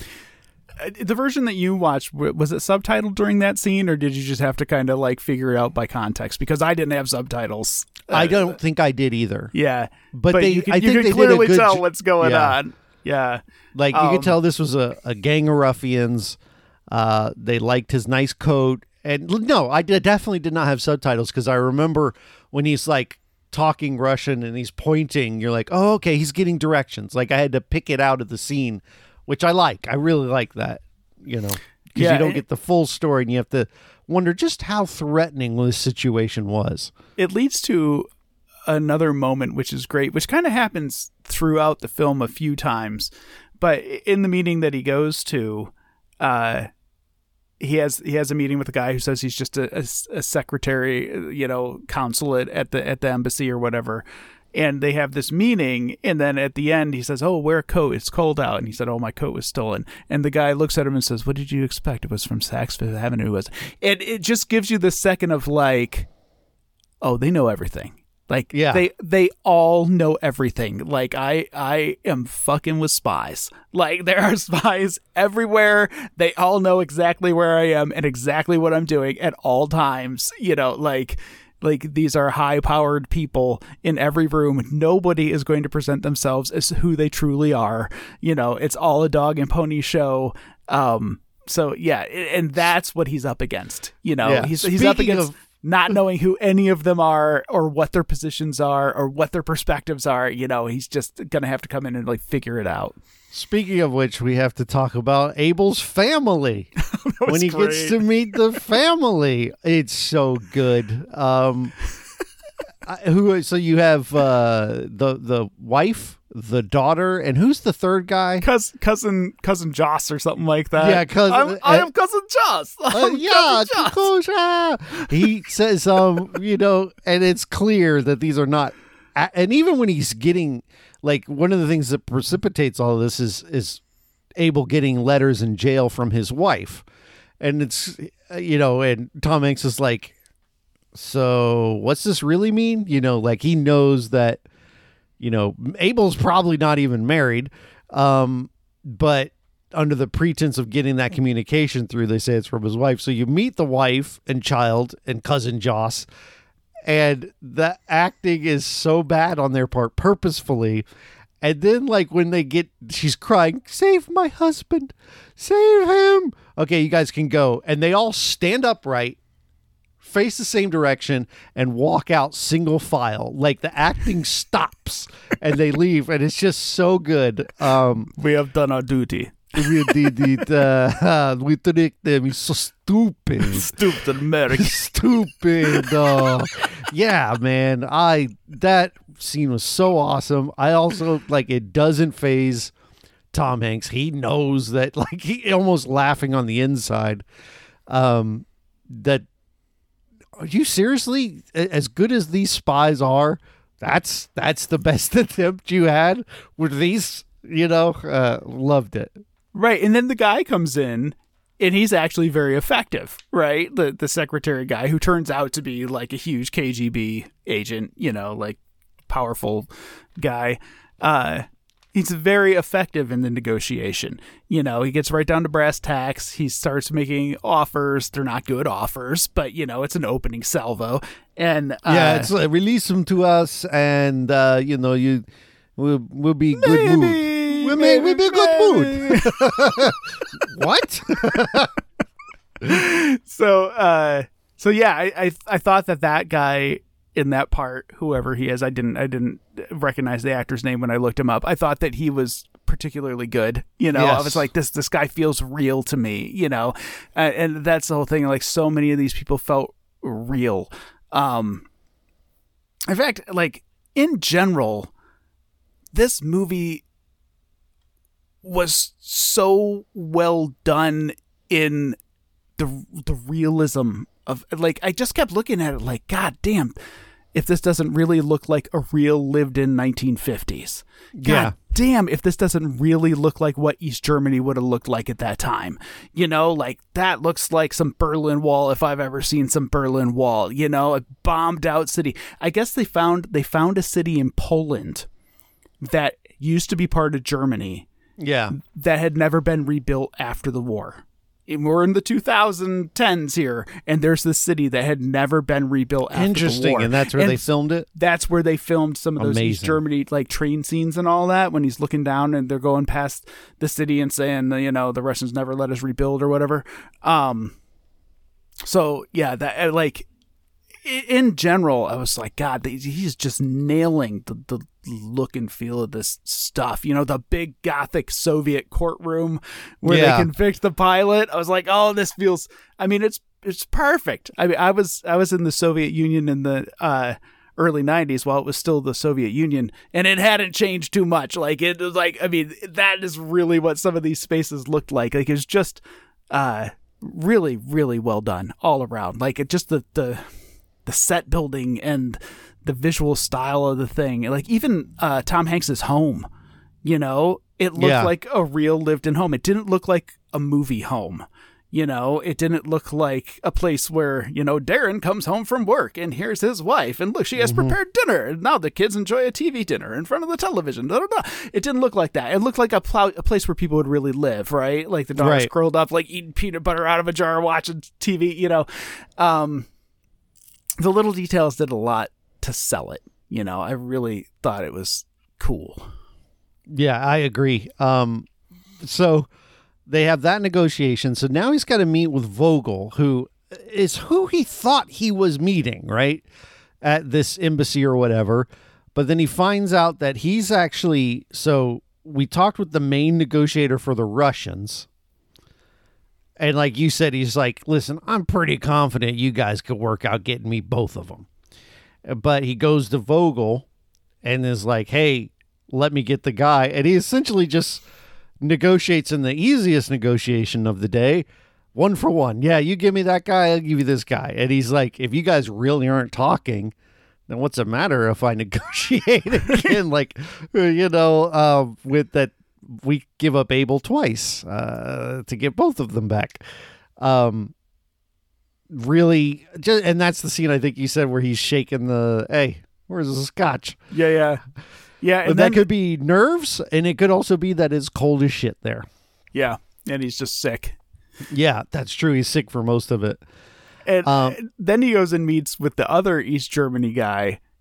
Uh, The version that you watched, w- was it subtitled during that scene, or did you just have to kind of like figure it out by context? Because I didn't have subtitles. Uh, I don't think I did either. Yeah. But they- you can, I you think can they did a clearly good tell j- what's going yeah. on. Yeah. Like, you Um, could tell this was a, a gang of ruffians. Uh, they liked his nice coat. And l- no, I did, definitely did not have subtitles, because I remember when he's like talking Russian and he's pointing, you're like, oh, okay, he's getting directions. Like, I had to pick it out of the scene, which I like. I really like that, you know, because Yeah, you don't and- get the full story and you have to wonder just how threatening this situation was. It leads to another moment, which is great, which kind of happens throughout the film a few times. But in the meeting that he goes to, uh, he has he has a meeting with a guy who says he's just a, a, a secretary, you know, consulate at the at the embassy or whatever. And they have this meeting, and then at the end he says, "Oh, wear a coat. It's cold out." And he said, "Oh, my coat was stolen." And the guy looks at him and says, "What did you expect? It was from Saks Fifth Avenue." It was. And it just gives you the second of like, oh, they know everything. Like, Yeah. they they all know everything. Like, I I am fucking with spies. Like, there are spies everywhere. They all know exactly where I am and exactly what I'm doing at all times. You know, like like these are high-powered people in every room. Nobody is going to present themselves as who they truly are. You know, it's all a dog and pony show. Um, so yeah, and that's what he's up against. You know, Yeah. he's he's up Speaking against of- not knowing who any of them are or what their positions are or what their perspectives are. You know, he's just going to have to come in and like figure it out. Speaking of which, we have to talk about Abel's family. was When he great. gets to meet the family, it's so good. Um, I- who? So you have uh, the the wife, the daughter, and who's the third guy? Cous, cousin, cousin Joss or something like that. Yeah, cousin- I'm, I uh, am cousin Joss. Uh, I'm yeah, cousin Joss. Chikosha. He says, um, you know, and it's clear that these are not. And even when he's getting, like, one of the things that precipitates all of this is is Abel getting letters in jail from his wife, and it's, uh, you know, and Tom Hanks is like, so what's this really mean? You know, like, he knows that, you know, Abel's probably not even married, um, but under the pretense of getting that communication through, they say it's from his wife. So you meet the wife and child and cousin Joss, and the acting is so bad on their part, purposefully. And then, like, when they get, she's crying, save my husband, save him. Okay, you guys can go. And they all stand upright, face the same direction, and walk out single file. Like, the acting stops and they leave. And it's just so good. Um, We have done our duty. we did it. Uh, we tricked them. He's so stupid. Stupid American. Stupid. Uh, yeah, man. I that scene was so awesome. I also like it doesn't phase Tom Hanks. He knows that, like, he almost laughing on the inside. Um, that are you seriously as good as these spies are? That's that's the best attempt you had with these. You know, uh, loved it. Right, and then the guy comes in, and he's actually very effective, right? The the secretary guy, who turns out to be like a huge K G B agent, you know, like powerful guy. Uh, he's very effective in the negotiation. You know, he gets right down to brass tacks. He starts making offers. They're not good offers, but, you know, it's an opening salvo. And uh, Yeah, it's like, release them to us, and uh, you know, you we'll we'll be good mood. We may we be a good mood. What? so uh so yeah, I, I I thought that that guy in that part, whoever he is, I didn't I didn't recognize the actor's name when I looked him up. I thought that he was particularly good. You know, Yes. I was like, this this guy feels real to me. You know, uh, and that's the whole thing. Like, so many of these people felt real. Um, in fact, like in general, this movie was so well done in the the realism of, like, I just kept looking at it like, God damn, if this doesn't really look like a real lived in nineteen fifties. God Yeah. damn, if this doesn't really look like what East Germany would have looked like at that time. You know, like, that looks like some Berlin Wall if I've ever seen some Berlin Wall, you know, a bombed out city. I guess they found they found a city in Poland that used to be part of Germany Yeah. that had never been rebuilt after the war. And we're in the two thousand tens here, and there's this city that had never been rebuilt after the Interesting, war. and that's where And they filmed it. That's where they filmed some of those East Amazing. Germany, like, train scenes and all that, when he's looking down and they're going past the city and saying, you know, the Russians never let us rebuild or whatever. Um, so yeah, that, like, i- in general, I was like, God, he's just nailing the, the look and feel of this stuff. You know, the big Gothic Soviet courtroom where Yeah. they convict the pilot. I was like, oh, this feels, I mean, it's, it's perfect. I mean, I was, I was in the Soviet Union in the, uh, early nineties while it was still the Soviet Union, and it hadn't changed too much. Like, it was like, I mean, that is really what some of these spaces looked like. Like, it's just, uh, really, really well done all around. Like, it just, the, the, the set building and the visual style of the thing. Like, even uh, Tom Hanks's home, you know, it looked Yeah. like a real lived-in home. It didn't look like a movie home. You know, it didn't look like a place where, you know, Darren comes home from work and here's his wife and look, she has Mm-hmm. prepared dinner and now the kids enjoy a T V dinner in front of the television. Da, da, da. It didn't look like that. It looked like a, plow- a place where people would really live, right? Like the dogs Right. curled up, like eating peanut butter out of a jar, watching T V, you know. Um, the little details did a lot to sell it. You know, I really thought it was cool. Yeah, I agree. Um, so they have that negotiation. So now he's got to meet with Vogel, who is who he thought he was meeting, right, at this embassy or whatever. But then he finds out that he's actually, so we talked with the main negotiator for the Russians. And like you said, he's like, listen, I'm pretty confident you guys could work out getting me both of them. But he goes to Vogel and is like, hey, let me get the guy. And he essentially just negotiates in the easiest negotiation of the day. One for one. Yeah, you give me that guy, I'll give you this guy. And he's like, if you guys really aren't talking, then what's the matter if I negotiate again? Like, you know, uh, with that, we give up Abel twice uh, to get both of them back. Um, really, just, and that's the scene I think you said where he's shaking the, hey, where's the scotch? Yeah, yeah. Yeah, and But then, that could be nerves, and it could also be that it's cold as shit there. yeah, and he's just sick. Yeah, that's true. He's sick for most of it. And Um, then he goes and meets with the other East Germany guy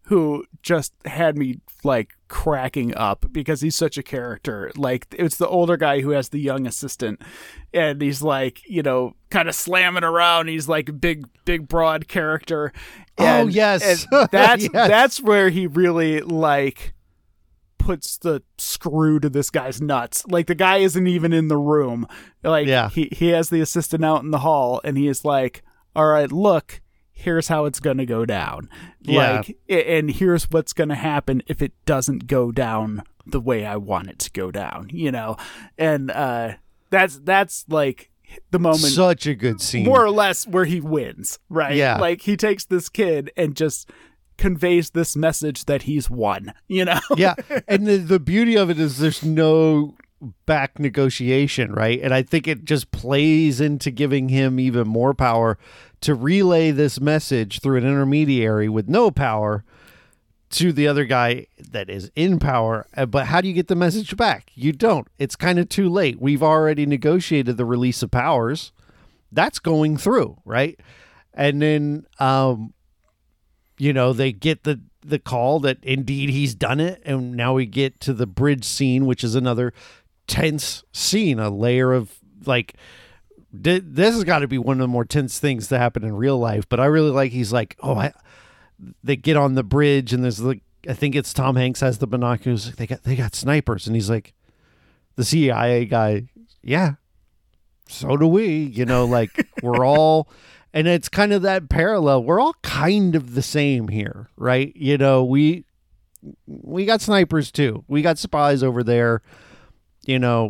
who just had me like cracking up because he's such a character. Like, it's the older guy who has the young assistant, and he's like, you know, kind of slamming around. He's like a big, big, broad character. And, oh yes, and that's Yes. that's where he really like puts the screw to this guy's nuts. Like, the guy isn't even in the room. Like, Yeah. he he has the assistant out in the hall, and he is like, all right, look, here's how it's going to go down. Yeah. Like, and here's what's going to happen if it doesn't go down the way I want it to go down, you know? And uh, that's, that's like the moment, Such a good scene. more or less, where he wins, right? Yeah. Like, he takes this kid and just conveys this message that he's won, you know? Yeah, and the, the beauty of it is there's no back negotiation, right? And I think it just plays into giving him even more power to relay this message through an intermediary with no power to the other guy that is in power. Uh, But how do you get the message back? You don't. It's kind of too late. We've already negotiated the release of powers. That's going through, right? And then, um, you know, they get the the call that indeed he's done it, and now we get to the bridge scene, which is another tense scene, a layer of like, di- this has got to be one of the more tense things to happen in real life. But I really like, he's like, oh, I, they get on the bridge, and there's like, I think it's Tom Hanks has the binoculars. Like, they got they got snipers, and he's like, the C I A guy, yeah, so do we, you know, like we're all. And it's kind of that parallel. We're all kind of the same here, right? You know, we we got snipers too. We got spies over there. You know,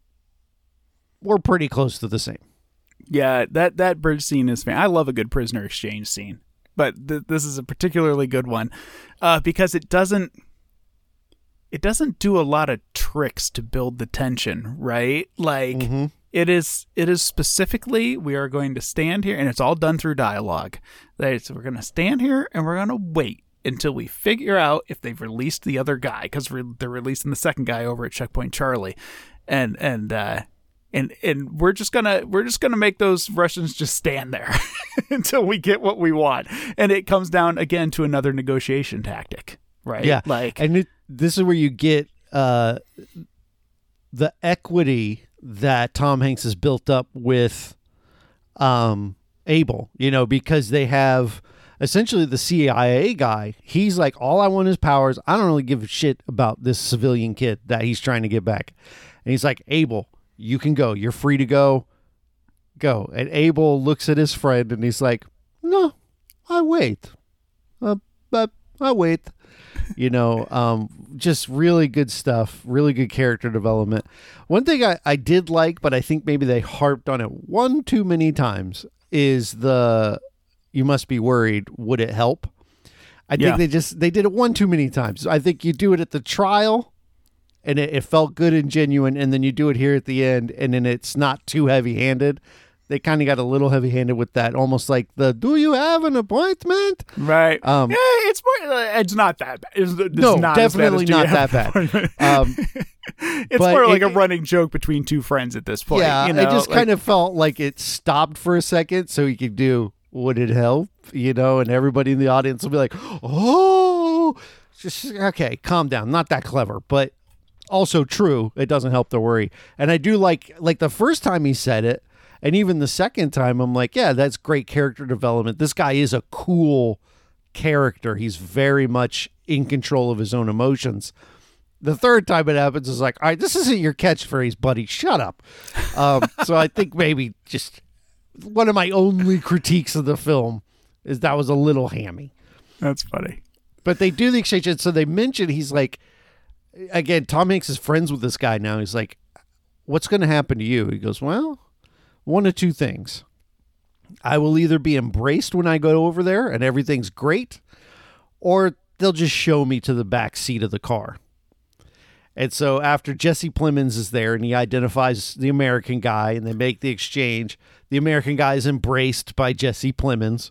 we're pretty close to the same. Yeah, that, that bridge scene is fan. I love a good prisoner exchange scene, but th- this is a particularly good one uh, because it doesn't it doesn't do a lot of tricks to build the tension, right? Like, Mm-hmm. it is it is specifically, we are going to stand here, and it's all done through dialogue. That so we're going to stand here and we're going to wait until we figure out if they've released the other guy, because re- they're releasing the second guy over at Checkpoint Charlie, and and uh, and and we're just gonna we're just gonna make those Russians just stand there until we get what we want, and it comes down again to another negotiation tactic, right? Yeah, like and it, this is where you get uh, the equity that Tom Hanks has built up with um, Abel, you know, because they have essentially the C I A guy. He's like, all I want is powers. I don't really give a shit about this civilian kid that he's trying to get back. And he's like, Abel, you can go. You're free to go. Go. And Abel looks at his friend and he's like, no, I wait. Uh, but I wait. You know, um, just really good stuff, really good character development. One thing I, I did like, but I think maybe they harped on it one too many times, is the you must be worried, would it help? I Yeah. think they just they did it one too many times. I think you do it at the trial and it, it felt good and genuine, and then you do it here at the end and then it's not too heavy-handed. They kind of got a little heavy-handed with that, almost like the "Do you have an appointment?" right. Um, yeah, it's more. uh, It's not that bad. It's, it's No, not as bad definitely as, "Do you not have that an bad. appointment?" Um, It's but more like it- a running joke between two friends at this point. yeah, you know? it just like, kind of felt like it stopped for a second so he could do "Would it help?" You know, and everybody in the audience will be like, "Oh, just okay, calm down." Not that clever, but also true. It doesn't help to worry. And I do like like the first time he said it, and even the second time, I'm like, yeah, that's great character development. This guy is a cool character. He's very much in control of his own emotions. The third time it happens is like, all right, this isn't your catchphrase, buddy. Shut up. Um, so I think maybe just one of my only critiques of the film is that was a little hammy. That's funny. But they do the exchange. And so they mention, he's like, again, Tom Hanks is friends with this guy now. He's like, what's going to happen to you? He goes, well, one of two things. I will either be embraced when I go over there and everything's great, or they'll just show me to the back seat of the car. And so after Jesse Plemons is there and he identifies the American guy and they make the exchange, the American guy is embraced by Jesse Plemons.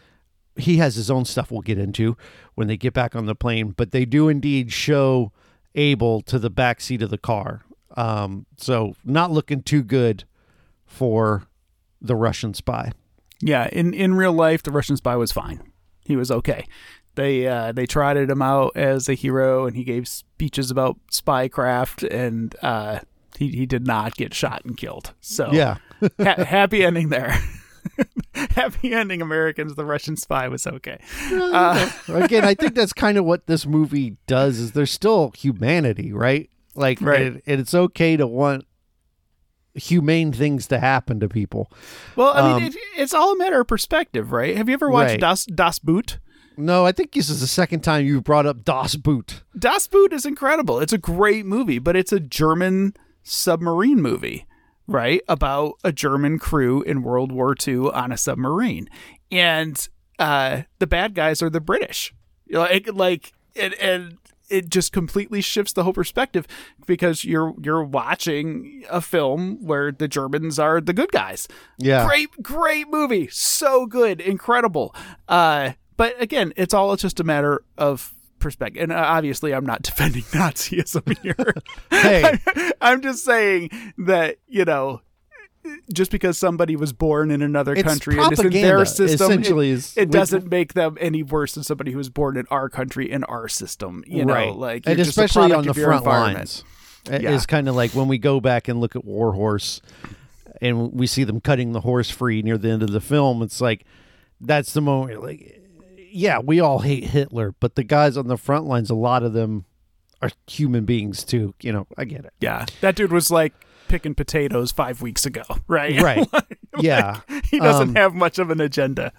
He has his own stuff we'll get into when they get back on the plane, but they do indeed show Abel to the back seat of the car. Um, so not looking too good for the Russian spy. Yeah, in, in real life, the Russian spy was fine. He was okay. They uh, they trotted him out as a hero, and he gave speeches about spycraft, and uh, he he did not get shot and killed. So Yeah. ha- happy ending there. Happy ending, Americans. The Russian spy was okay. Uh, Again, I think that's kind of what this movie does. Is there's still humanity, right? Like, Right. And, and it's okay to want humane things to happen to people. well, I mean, Um, it, it's all a matter of perspective, right? Have you ever watched Right. Das Das Boot? No, I think this is the second time you brought up Das Boot. Das Boot is incredible. It's a great movie, but it's a German submarine movie, right? About a German crew in World War Two on a submarine. And uh, the bad guys are the British. Like, like and, and it just completely shifts the whole perspective because you're you're watching a film where the Germans are the good guys. Yeah. Great, great movie. So good. Incredible. Uh, but again, it's all just a matter of perspective. And uh, obviously, I'm not defending Nazism here. Hey. I'm just saying that, you know, just because somebody was born in another It's country and it's in propaganda, their system, essentially, it, is- it we- doesn't make them any worse than somebody who was born in our country in our system. You know, right. like and you're just a especially product on the of your front environment. lines. It Yeah. is kind of like when we go back and look at War Horse and we see them cutting the horse free near the end of the film. It's like, that's the moment you're like, yeah, we all hate Hitler, but the guys on the front lines, a lot of them are human beings too. You know, I get it. Yeah, that dude was like picking potatoes five weeks ago, right? Right. Yeah. He doesn't Um, have much of an agenda.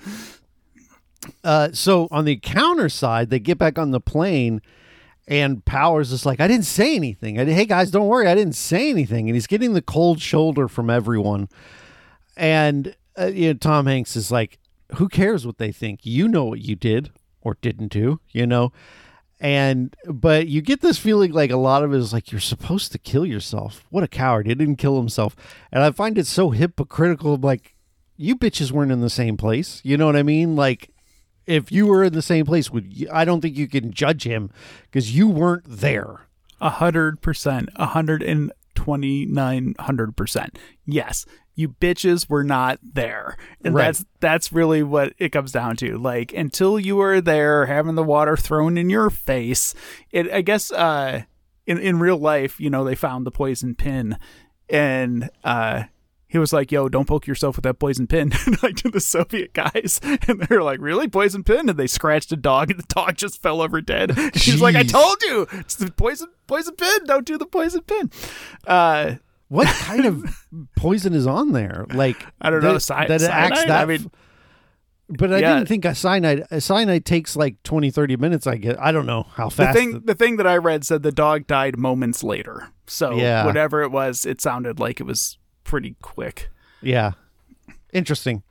Uh, so on the counter side, they get back on the plane, and Powers is like, I didn't say anything. I, hey, guys, don't worry. I didn't say anything. And he's getting the cold shoulder from everyone. And uh, you know, Tom Hanks is like, who cares what they think? You know what you did or didn't do, you know? And, but you get this feeling like a lot of it is like, you're supposed to kill yourself. What a coward. He didn't kill himself. And I find it so hypocritical. Like, you bitches weren't in the same place. You know what I mean? Like, if you were in the same place, would you, I don't think you can judge him because you weren't there. A hundred percent, a hundred and twenty-nine hundred percent. Yes, you bitches were not there, and Right. that's that's really what it comes down to. Like, until you were there, having the water thrown in your face. It, I guess, uh, in in real life, you know, they found the poison pin, and uh. He was like, yo, don't poke yourself with that poison pin, like to the Soviet guys. And they were like, really? Poison pin? And they scratched a dog, and the dog just fell over dead. He's like, I Jeez. told you, it's the poison poison pin. Don't do the poison pin. Uh, What kind of poison is on there? Like, I don't know, that, cy- that it acts cyanide? that. I mean, but I yeah. didn't think a cyanide. A cyanide takes like twenty, thirty minutes. I get. I don't know how the fast. thing, the- the thing that I read said the dog died moments later. So Yeah. whatever it was, it sounded like it was pretty quick. Yeah. Interesting.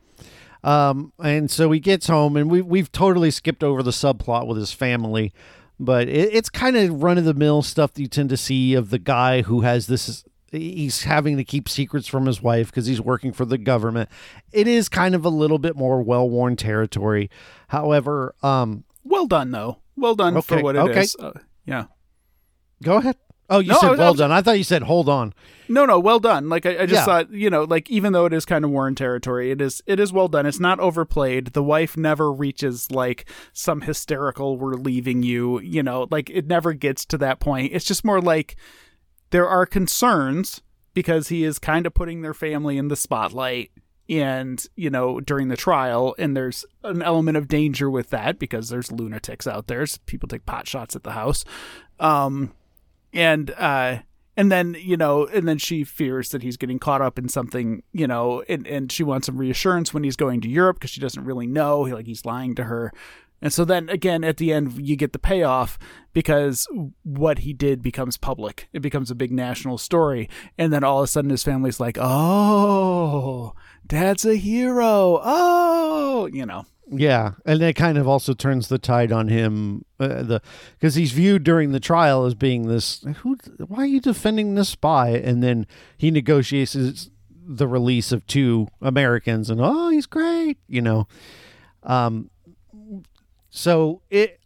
Um, and so he gets home, and we, we've totally skipped over the subplot with his family, but it, it's kind of run-of-the-mill stuff that you tend to see of the guy who has this, he's having to keep secrets from his wife because he's working for the government. It is kind of a little bit more well-worn territory. However, um, Well done, though. Well done Okay, for what it is. okay. Uh, yeah. go ahead. Oh, you No, I said was- I well was- done. I thought you said hold on. No, no, well done. Like I, I just Yeah. thought, you know, like even though it is kind of worn territory, it is it is well done. It's not overplayed. The wife never reaches like some hysterical "we're leaving you," you know, like it never gets to that point. It's just more like there are concerns because he is kind of putting their family in the spotlight and, you know, during the trial, and there's an element of danger with that because there's lunatics out there. So people take pot shots at the house. Um and uh And then, you know, and then she fears that he's getting caught up in something, you know, and, and she wants some reassurance when he's going to Europe because she doesn't really know. He, like, he's lying to her. And so then, again, at the end, you get the payoff because what he did becomes public. It becomes a big national story. And then all of a sudden his family's like, oh, Dad's a hero. Oh, you know. Yeah, and it kind of also turns the tide on him, uh, the because he's viewed during the trial as being this. Who? Why are you defending this spy? And then he negotiates his- the release of two Americans, and oh, he's great, you know. Um, so it.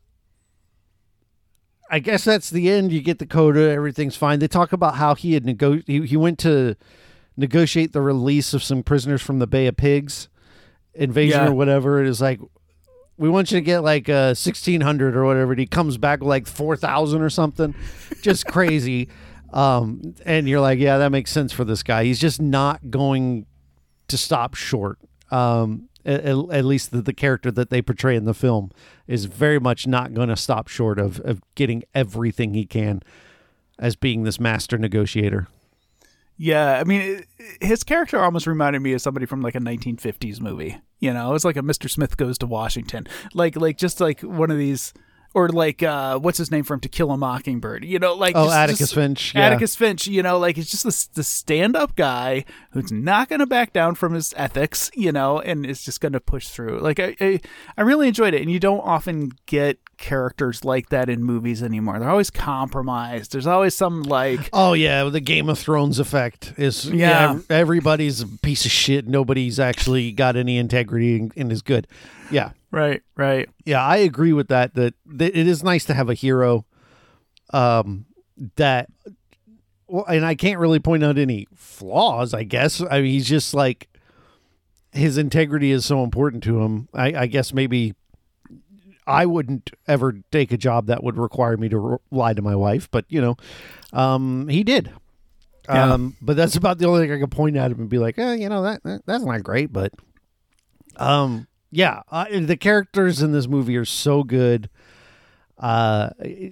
I guess that's the end. You get the coda, everything's fine. They talk about how he had nego- he, he went to negotiate the release of some prisoners from the Bay of Pigs invasion Yeah. or whatever. It is like, we want you to get like uh, sixteen hundred or whatever. And he comes back with like four thousand or something. Just crazy. Um, and you're like, yeah, that makes sense for this guy. He's just not going to stop short. Um, at, at least the, the character that they portray in the film is very much not going to stop short of, of getting everything he can as being this master negotiator. Yeah, I mean, it, his character almost reminded me of somebody from like a nineteen fifties movie. You know, it's like a Mister Smith Goes to Washington, like like just like one of these, or like uh, what's his name from To Kill a Mockingbird? You know, like oh, just, Atticus just, Finch, yeah. Atticus Finch. You know, like it's just this the stand up guy who's not going to back down from his ethics. You know, and is just going to push through. Like I, I I really enjoyed it, and you don't often get characters like that in movies anymore. They're always compromised. There's always some like oh yeah, the Game of Thrones effect is yeah, yeah everybody's a piece of shit. Nobody's actually got any integrity and, and is good. Yeah, right, right. Yeah, I agree with that. That, that it is nice to have a hero, um, that, well, and I can't really point out any flaws. I guess I mean he's just like his integrity is so important to him. I, I guess maybe. I wouldn't ever take a job that would require me to r- lie to my wife, but you know, um, he did. Yeah. Um, but that's about the only thing I could point at him and be like, eh, you know, that, that that's not great, but, um, yeah, uh, the characters in this movie are so good. Uh,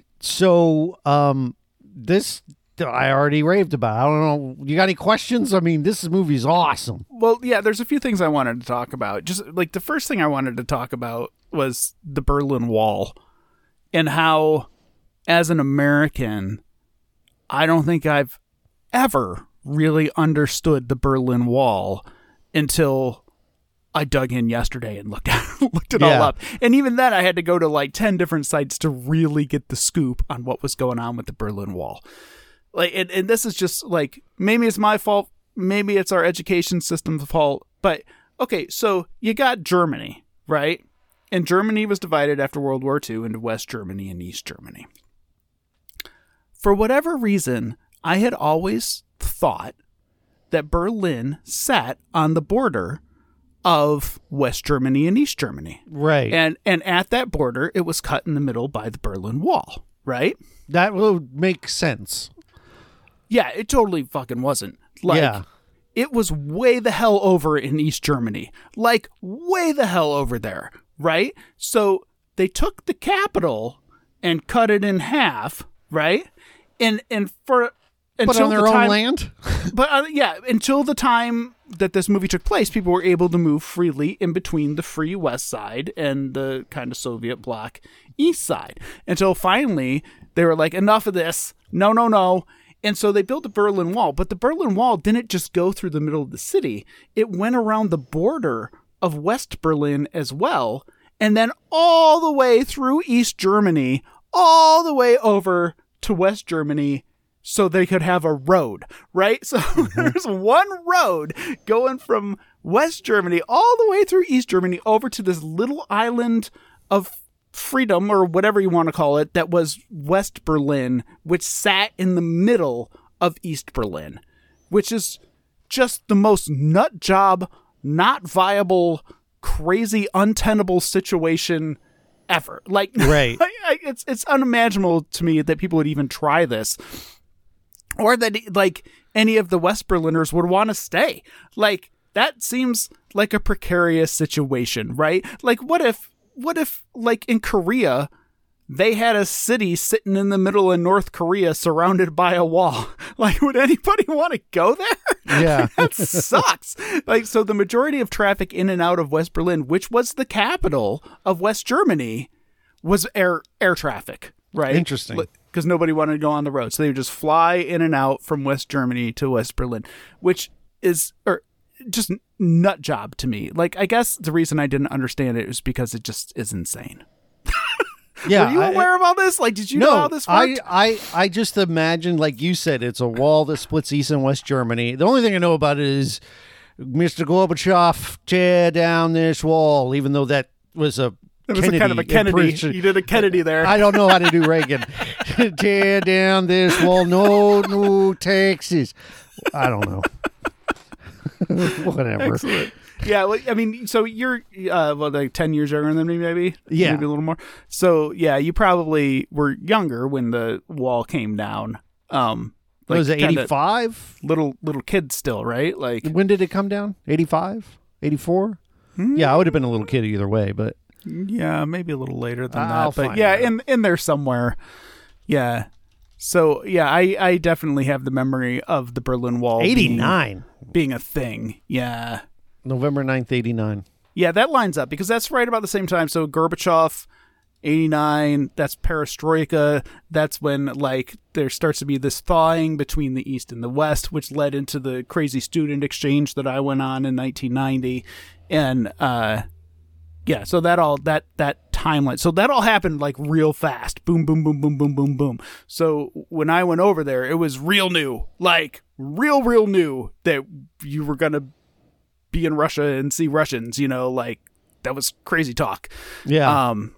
so, um, this I already raved about. I don't know. You got any questions? I mean, this movie is awesome. Well, yeah, there's a few things I wanted to talk about. Just like the first thing I wanted to talk about was the Berlin Wall and how, as an American, I don't think I've ever really understood the Berlin Wall until I dug in yesterday and looked at looked it all Yeah. up. And even then, I had to go to like ten different sites to really get the scoop on what was going on with the Berlin Wall. Like, and, and this is just like, maybe it's my fault, maybe it's our education system's fault, but okay, so you got Germany, right? And Germany was divided after World War Two into West Germany and East Germany. For whatever reason, I had always thought that Berlin sat on the border of West Germany and East Germany. Right. And and at that border, it was cut in the middle by the Berlin Wall, right? That will make sense. Yeah, it totally fucking wasn't. Like, Yeah. it was way the hell over in East Germany. Like, way the hell over there, right? So they took the capital and cut it in half, right? And and for But until on their the own time, land? but uh, yeah, until the time that this movie took place, people were able to move freely in between the free West Side and the kind of Soviet bloc East Side. Until finally they were like, enough of this. No, no, no. And so they built the Berlin Wall. But the Berlin Wall didn't just go through the middle of the city. It went around the border of West Berlin as well. And then all the way through East Germany, all the way over to West Germany, so they could have a road, right? So Mm-hmm. there's one road going from West Germany all the way through East Germany over to this little island of freedom, or whatever you want to call it, that was West Berlin, which sat in the middle of East Berlin, which is just the most nut job, not viable, crazy, untenable situation ever. Like, Right. I, I, it's it's unimaginable to me that people would even try this, or that like any of the West Berliners would want to stay. Like, that seems like a precarious situation, right? Like, what if what if like in Korea they had a city sitting in the middle of North Korea surrounded by a wall? Like, would anybody want to go there? Yeah. That sucks. Like, so the majority of traffic in and out of West Berlin, which was the capital of West Germany, was air air traffic, right? Interesting. Because nobody wanted to go on the road. So they would just fly in and out from West Germany to West Berlin, which is or just nut job to me. Like, I guess the reason I didn't understand it is because it just is insane. Yeah. Were you I- aware of all this? Like, did you know how this I, worked? I, I just imagine, like you said, it's a wall that splits East and West Germany. The only thing I know about it is Mister Gorbachev, tear down this wall, even though that was a It was Kennedy a kind of a Kennedy. impression. You did a Kennedy there. I don't know how to do Reagan. Tear down this wall. No, no, Texas. I don't know. Whatever. Excellent. Yeah, well, I mean, so you're uh, well, like ten years younger than me, maybe. Yeah. Maybe a little more. So yeah, you probably were younger when the wall came down. Um, What was it, kinda eighty-five? Little little kid still, right? Like, When did it come down? eighty-five? eighty-four? Hmm? Yeah, I would have been a little kid either way, but yeah, maybe a little later than I'll that, but find yeah, out. in in there somewhere. Yeah. So yeah, I I definitely have the memory of the Berlin Wall being- eighty-nine. being a thing. Yeah. November ninth, eighty-nine. Yeah, that lines up because that's right about the same time. So Gorbachev, eighty-nine, that's perestroika. That's when, like, there starts to be this thawing between the East and the West, which led into the crazy student exchange that I went on in nineteen ninety. And, uh, yeah, so that all, that, that timeline. So that all happened, like, real fast. Boom, boom, boom, boom, boom, boom, boom. So when I went over there, it was real new. Like, real, real new that you were going to be in Russia and see Russians, you know, like, that was crazy talk. Yeah. Um,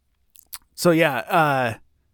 so yeah, uh,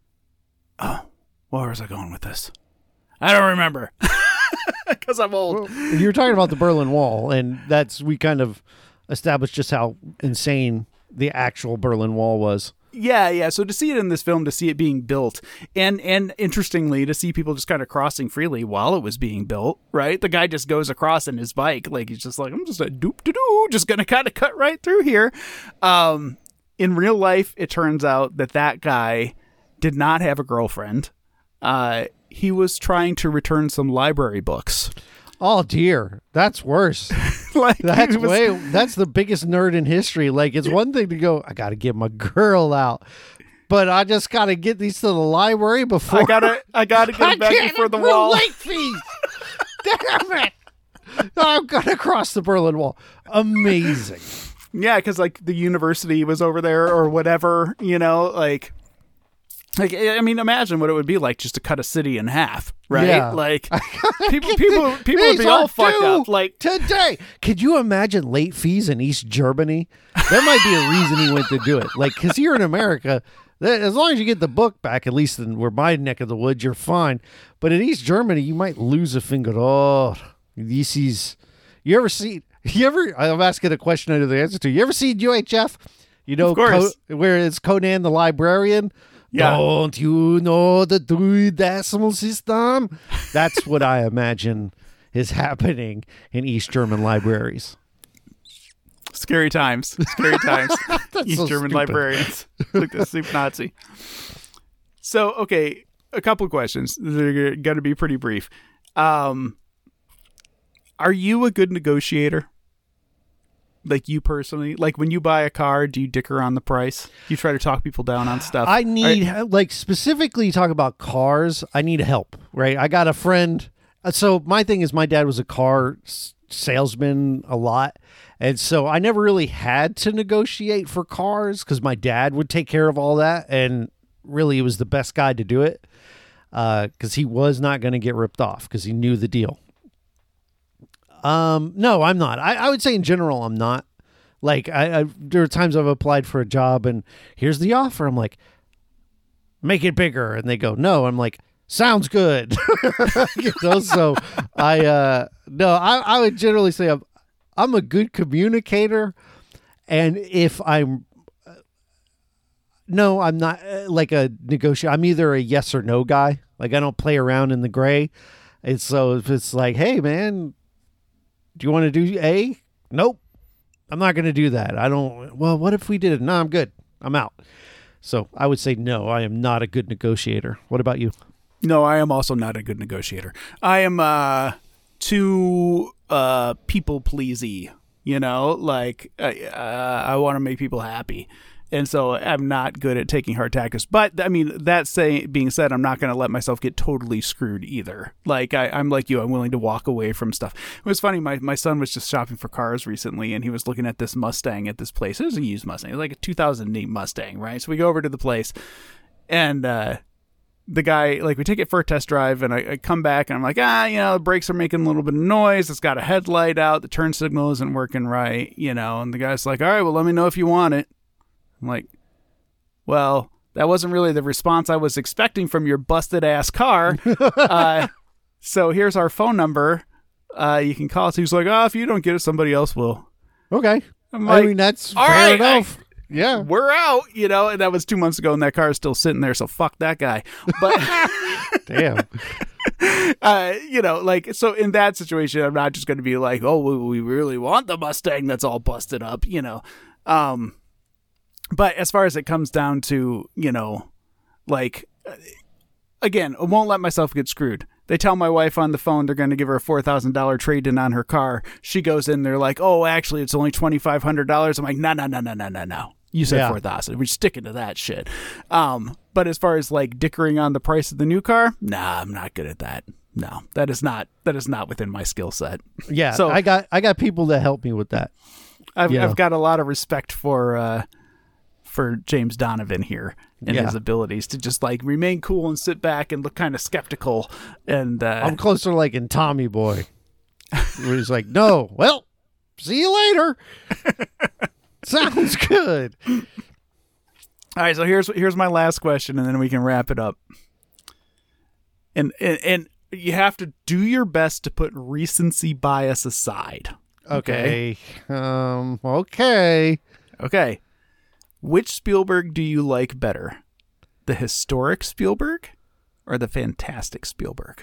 oh, where was I going with this? I don't remember because I'm old. You were talking about the Berlin Wall, and that's, we kind of established just how insane the actual Berlin Wall was. Yeah, yeah. So to see it in this film, to see it being built, and and interestingly, to see people just kind of crossing freely while it was being built, right? The guy just goes across in his bike, like he's just like, I'm just a doop to doo, just gonna kind of cut right through here. Um, in real life, it turns out that that guy did not have a girlfriend. Uh, he was trying to return some library books. Oh dear, that's worse. Like That's he was- way. That's the biggest nerd in history. Like, it's one thing to go, I got to get my girl out, but I just got to get these to the library before I gotta, I gotta get I him back can't before the accrue wall. late fees. Damn it! I'm gonna cross the Berlin Wall. Amazing. Yeah, because like the university was over there or whatever, you know, like, like I mean, imagine what it would be like just to cut a city in half, right? Yeah. Like people, people, people would These be all are fucked due up. Like, today, could you imagine late fees in East Germany? That might be a reason he went to do it. Like, because here in America, that- as long as you get the book back, at least in where my neck of the woods, you're fine. But in East Germany, you might lose a finger. Oh, this is. You ever see? You ever? I'm asking a question I know the answer to. You ever seen U H F? You know, Of course. Co- where it's Conan the librarian. Yeah. Don't you know the Dewey Decimal System? That's what I imagine is happening in East German libraries. scary times, scary times. East so German stupid. librarians, like the soup Nazi. So, okay, a couple questions. They're going to be pretty brief. Um, are you a good negotiator? Like you personally, like when you buy a car, do you dicker on the price? You try to talk people down on stuff. I need, like, specifically talk about cars. I need help, right? I got a friend. uh, So my thing is, my dad was a car s- salesman a lot. And so I never really had to negotiate for cars because my dad would take care of all that. And really, he was the best guy to do it because he was not going to get ripped off because he knew the deal. Um, no, I'm not. I, I would say in general, I'm not. Like, I, I there are times I've applied for a job and here's the offer. I'm like, make it bigger. And they go, no. I'm like, sounds good. You know, so I, uh, no, I, I would generally say I'm, I'm a good communicator. And if I'm, no, I'm not uh, like a negotiator. I'm either a yes or no guy. Like, I don't play around in the gray. And so if it's like, hey, man, do you want to do A? Nope. I'm not going to do that. I don't. Well, what if we did it? No, I'm good. I'm out. So I would say no, I am not a good negotiator. What about you? No, I am also not a good negotiator. I am uh, too uh, people pleasy. You know, like uh, I want to make people happy, and so I'm not good at taking hard tactics. But I mean, that say being said, I'm not going to let myself get totally screwed either. Like I, I'm like you, I'm willing to walk away from stuff. It was funny. My my son was just shopping for cars recently, and he was looking at this Mustang at this place. It was a used Mustang, it was like a two thousand eight Mustang, right? So we go over to the place, and uh, the guy, like, we take it for a test drive, and I, I come back, and I'm like, ah, you know, the brakes are making a little bit of noise. It's got a headlight out. The turn signal isn't working right, you know. And the guy's like, all right, well, let me know if you want it. I'm like, well, that wasn't really the response I was expecting from your busted ass car. uh, so here's our phone number. Uh, you can call us. He's like, oh, if you don't get it, somebody else will. Okay. I'm I like, mean, that's all fair right, enough. yeah. we're out, you know, and that was two months ago, and that car is still sitting there, so fuck that guy. But, Damn. uh, you know, like, so in that situation, I'm not just going to be like, oh, we, we really want the Mustang that's all busted up, you know. Um, but as far as it comes down to, you know, like, again, I won't let myself get screwed. They tell my wife on the phone they're going to give her a four thousand dollars trade-in on her car. She goes in, they're like, oh, actually, it's only twenty-five hundred dollars. I'm like, no, no, no, no, no, no, no. You said Yeah. four thousand dollars. We're sticking to that shit. Um, but as far as like dickering on the price of the new car, nah, I'm not good at that. No, that is not that is not within my skill set. Yeah. So- I got I got people that help me with that. I've, Yeah. I've got a lot of respect for uh, for James Donovan here and Yeah. his abilities to just like remain cool and sit back and look kind of skeptical. And uh, I'm closer like in Tommy Boy, where he's like, no, well, see you later. Sounds good. all right, so here's here's my last question, and then we can wrap it up. And and, and you have to do your best to put recency bias aside. Okay. Um. Okay. Okay. Which Spielberg do you like better? The historic Spielberg or the fantastic Spielberg?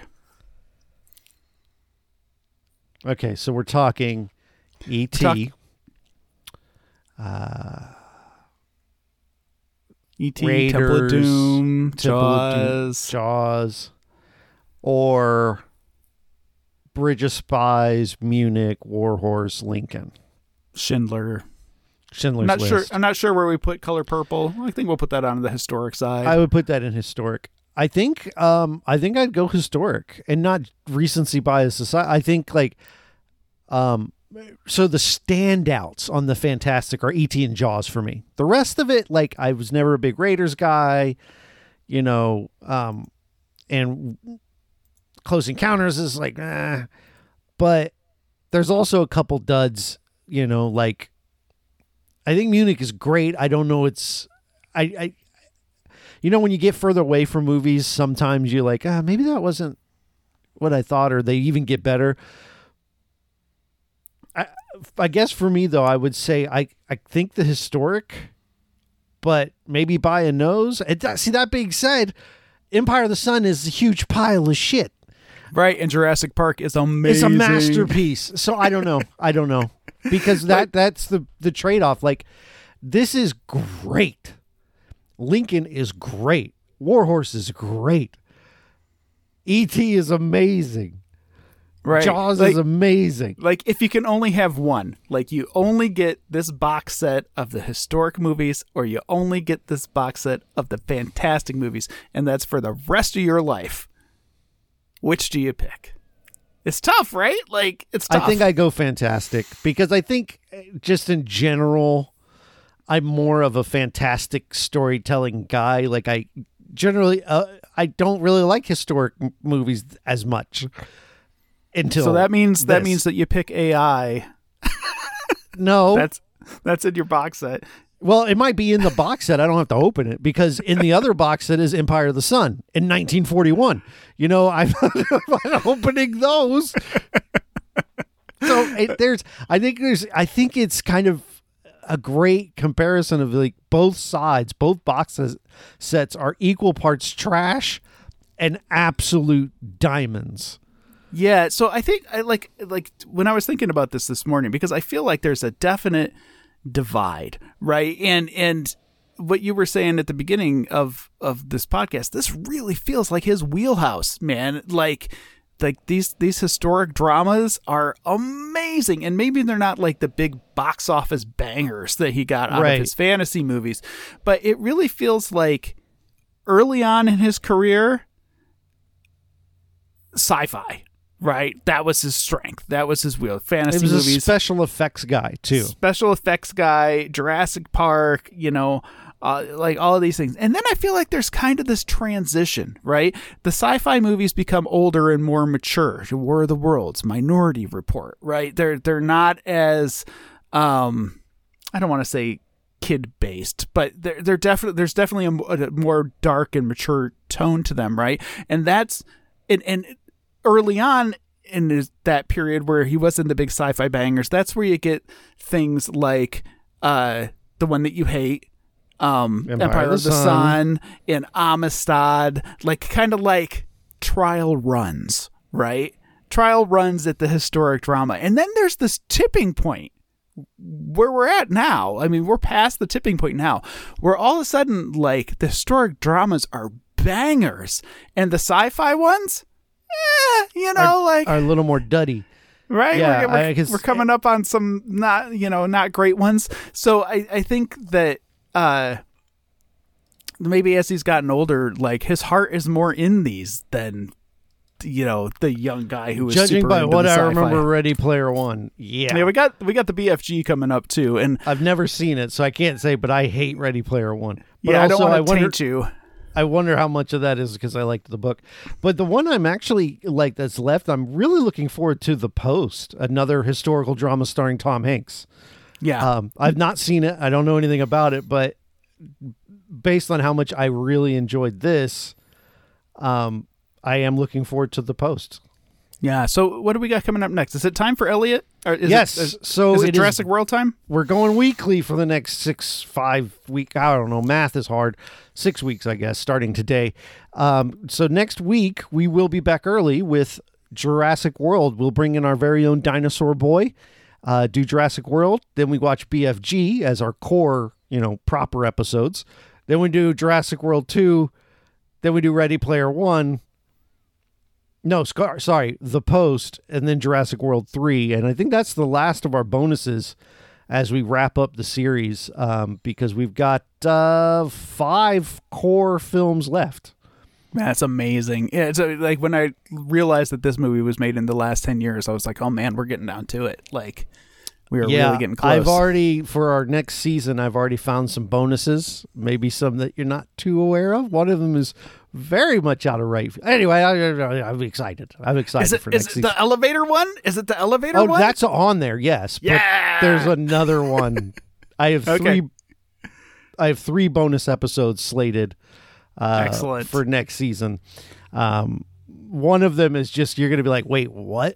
Okay. So we're talking E T. Talk- E T, Temple of Raiders, Doom, Temple of Doom, Jaws. Jaws, or Bridge of Spies, Munich, Warhorse, Lincoln, Schindler. Schindler's I'm not List. sure. I'm not sure where we put Color Purple. I think we'll put that on the historic side. I would put that in historic. I think. Um. I think I'd go historic and not recency bias aside. I think like, um. So the standouts on the Fantastic are E T and Jaws for me. The rest of it, like, I was never a big Raiders guy, you know, um, and Close Encounters is like, eh. But there's also a couple duds, you know, like, I think Munich is great. I don't know. It's, I, I, you know, when you get further away from movies, sometimes you're like, ah, maybe that wasn't what I thought, or they even get better. I, I guess for me, though, I would say I, I think the historic, but maybe by a nose. It, see, that being said, Empire of the Sun is a huge pile of shit. right, and Jurassic Park is amazing. It's a masterpiece. So I don't know. I don't know. Because that that's the, the trade-off. Like, this is great. Lincoln is great. Warhorse is great. E T is amazing. Right. Jaws like, is amazing. like if you can only have one, like you only get this box set of the historic movies, or you only get this box set of the fantastic movies, and that's for the rest of your life. Which do you pick? It's tough, right? Like, it's tough. I think I go fantastic because I think uh, just in general, I'm more of a fantastic storytelling guy. Like, I generally, uh, I don't really like historic m- movies as much until. So that means that this. means that you pick A I. no. That's that's in your box set. Well, it might be in the box set. I don't have to open it because in the other box set is Empire of the Sun in nineteen forty-one. You know, I'm not opening those. So it, there's, I think there's, I think it's kind of a great comparison of like both sides, both boxes sets are equal parts trash and absolute diamonds. Yeah, so I think I like like when I was thinking about this this morning, because I feel like there's a definite divide, right? And and what you were saying at the beginning of of this podcast, this really feels like his wheelhouse, man. Like like these these historic dramas are amazing, and maybe they're not like the big box office bangers that he got out Right. of his fantasy movies, but it really feels like early on in his career, sci-fi. Right, that was his strength. That was his wheel. It Fantasy was a movies, special effects guy too. special effects guy, Jurassic Park, you know, uh, like all of these things. And then I feel like there's kind of this transition, right? The sci-fi movies become older and more mature. War of the Worlds, Minority Report, right? They're they're not as, um, I don't want to say kid based, but they're they're definitely there's definitely a, a more dark and mature tone to them, right? And that's and and. Early on, in his, that period where he was in the big sci-fi bangers, that's where you get things like uh, the one that you hate, um, Empire, Empire of the, the Sun. Sun, and Amistad, like kind of like trial runs, right? Trial runs at the historic drama. And then there's this tipping point where we're at now. I mean, we're past the tipping point now, where all of a sudden, like, the historic dramas are bangers, and the sci-fi ones, eh, you know, are, like are a little more duddy, right? Yeah, we're, we're, I, we're coming up on some not, you know, not great ones. So I, I think that uh, maybe as he's gotten older, like his heart is more in these than, you know, the young guy who was judging super by into what the I sci-fi. remember. Ready Player One, yeah, yeah. We got we got the B F G coming up too, and I've never seen it, so I can't say. But I hate Ready Player One. But yeah, also, I don't want I to wonder, taint you. I wonder how much of that is because I liked the book. But the one I'm actually like that's left, I'm really looking forward to The Post, another historical drama starring Tom Hanks. Yeah, um, I've not seen it. I don't know anything about it, but based on how much I really enjoyed this, um, I am looking forward to The Post. Yeah. So what do we got coming up next? Is it time for Elliot? Or is yes. It, is, so is it, it Jurassic is, World time? We're going weekly for the next six, five week. I don't know. Math is hard. Six weeks, I guess, starting today. Um, so next week we will be back early with Jurassic World. We'll bring in our very own dinosaur boy, uh, do Jurassic World. Then we watch B F G as our core, you know, proper episodes. Then we do Jurassic World two. Then we do Ready Player One. No, Scar, sorry, The Post, and then Jurassic World three. And I think that's the last of our bonuses as we wrap up the series, um, because we've got uh, five core films left. That's amazing. Yeah, it's uh, like when I realized that this movie was made in the last ten years, I was like, oh man, we're getting down to it. Like, we are yeah, really getting close. I've already, for our next season, I've already found some bonuses, maybe some that you're not too aware of. One of them is very much out of right. Anyway, I, I, I'm excited. I'm excited is it, for is next it season. the elevator one? Is it the elevator oh, one? that's on there, yes. Yeah. But there's another one. I have Okay. three. I have three bonus episodes slated uh, Excellent. for next season. Um, one of them is just you're going to be like, wait, what?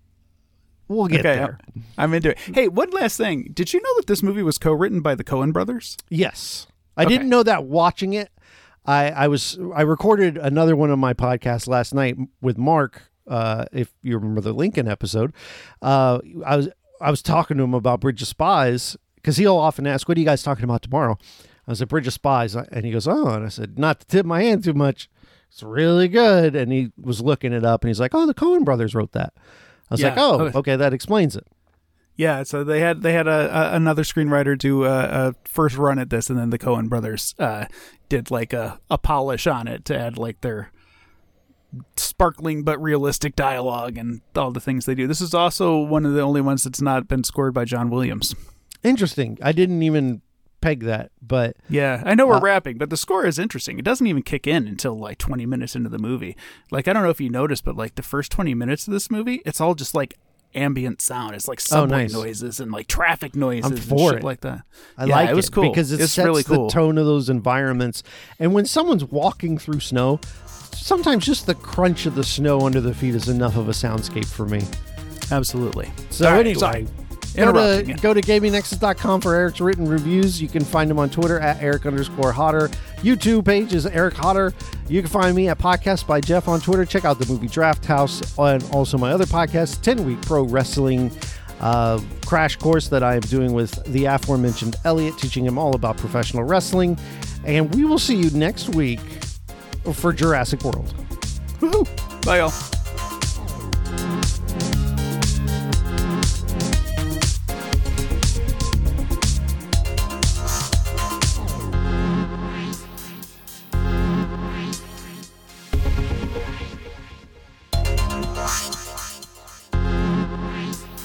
We'll get okay, there. I'm into it. Hey, one last thing. Did you know that this movie was co-written by the Coen brothers? Yes, I Okay. didn't know that watching it. I, I was I recorded another one of my podcasts last night with Mark. Uh, if you remember the Lincoln episode, uh, I was I was talking to him about Bridge of Spies because he'll often ask, "What are you guys talking about tomorrow?" I was at Bridge of Spies, and he goes, "Oh," and I said, "Not to tip my hand too much. It's really good." And he was looking it up, and he's like, "Oh, the Coen brothers wrote that." I was Yeah. like, "Oh, Okay. okay, that explains it." Yeah, so they had they had a, a another screenwriter do a, a first run at this, and then the Coen brothers uh, did like a, a polish on it to add like their sparkling but realistic dialogue and all the things they do. This is also one of the only ones that's not been scored by John Williams. Interesting. I didn't even peg that, but Yeah, I know we're Uh, wrapping, but the score is interesting. It doesn't even kick in until like twenty minutes into the movie. Like, I don't know if you noticed, but like the first twenty minutes of this movie, it's all just like ambient sound. It's like subway nice. noises and like traffic noises I'm and for shit it. like that. I Yeah, like it was cool because it it's sets really cool. the tone of those environments. And when someone's walking through snow, sometimes just the crunch of the snow under the feet is enough of a soundscape for me. Absolutely. So All right, anyway, sorry. go Interrupting to, you. go to gaming nexus dot com for Eric's written reviews. You can find him on Twitter at Eric underscore Hodder. YouTube page is Eric Hodder. You can find me at Podcast by Jeff on Twitter. Check out the movie Draft House and also my other podcast, ten-Week Pro Wrestling uh, Crash Course that I am doing with the aforementioned Elliot, teaching him all about professional wrestling. And we will see you next week for Jurassic World. Woohoo. Bye, y'all.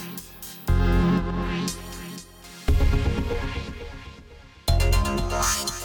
Bye.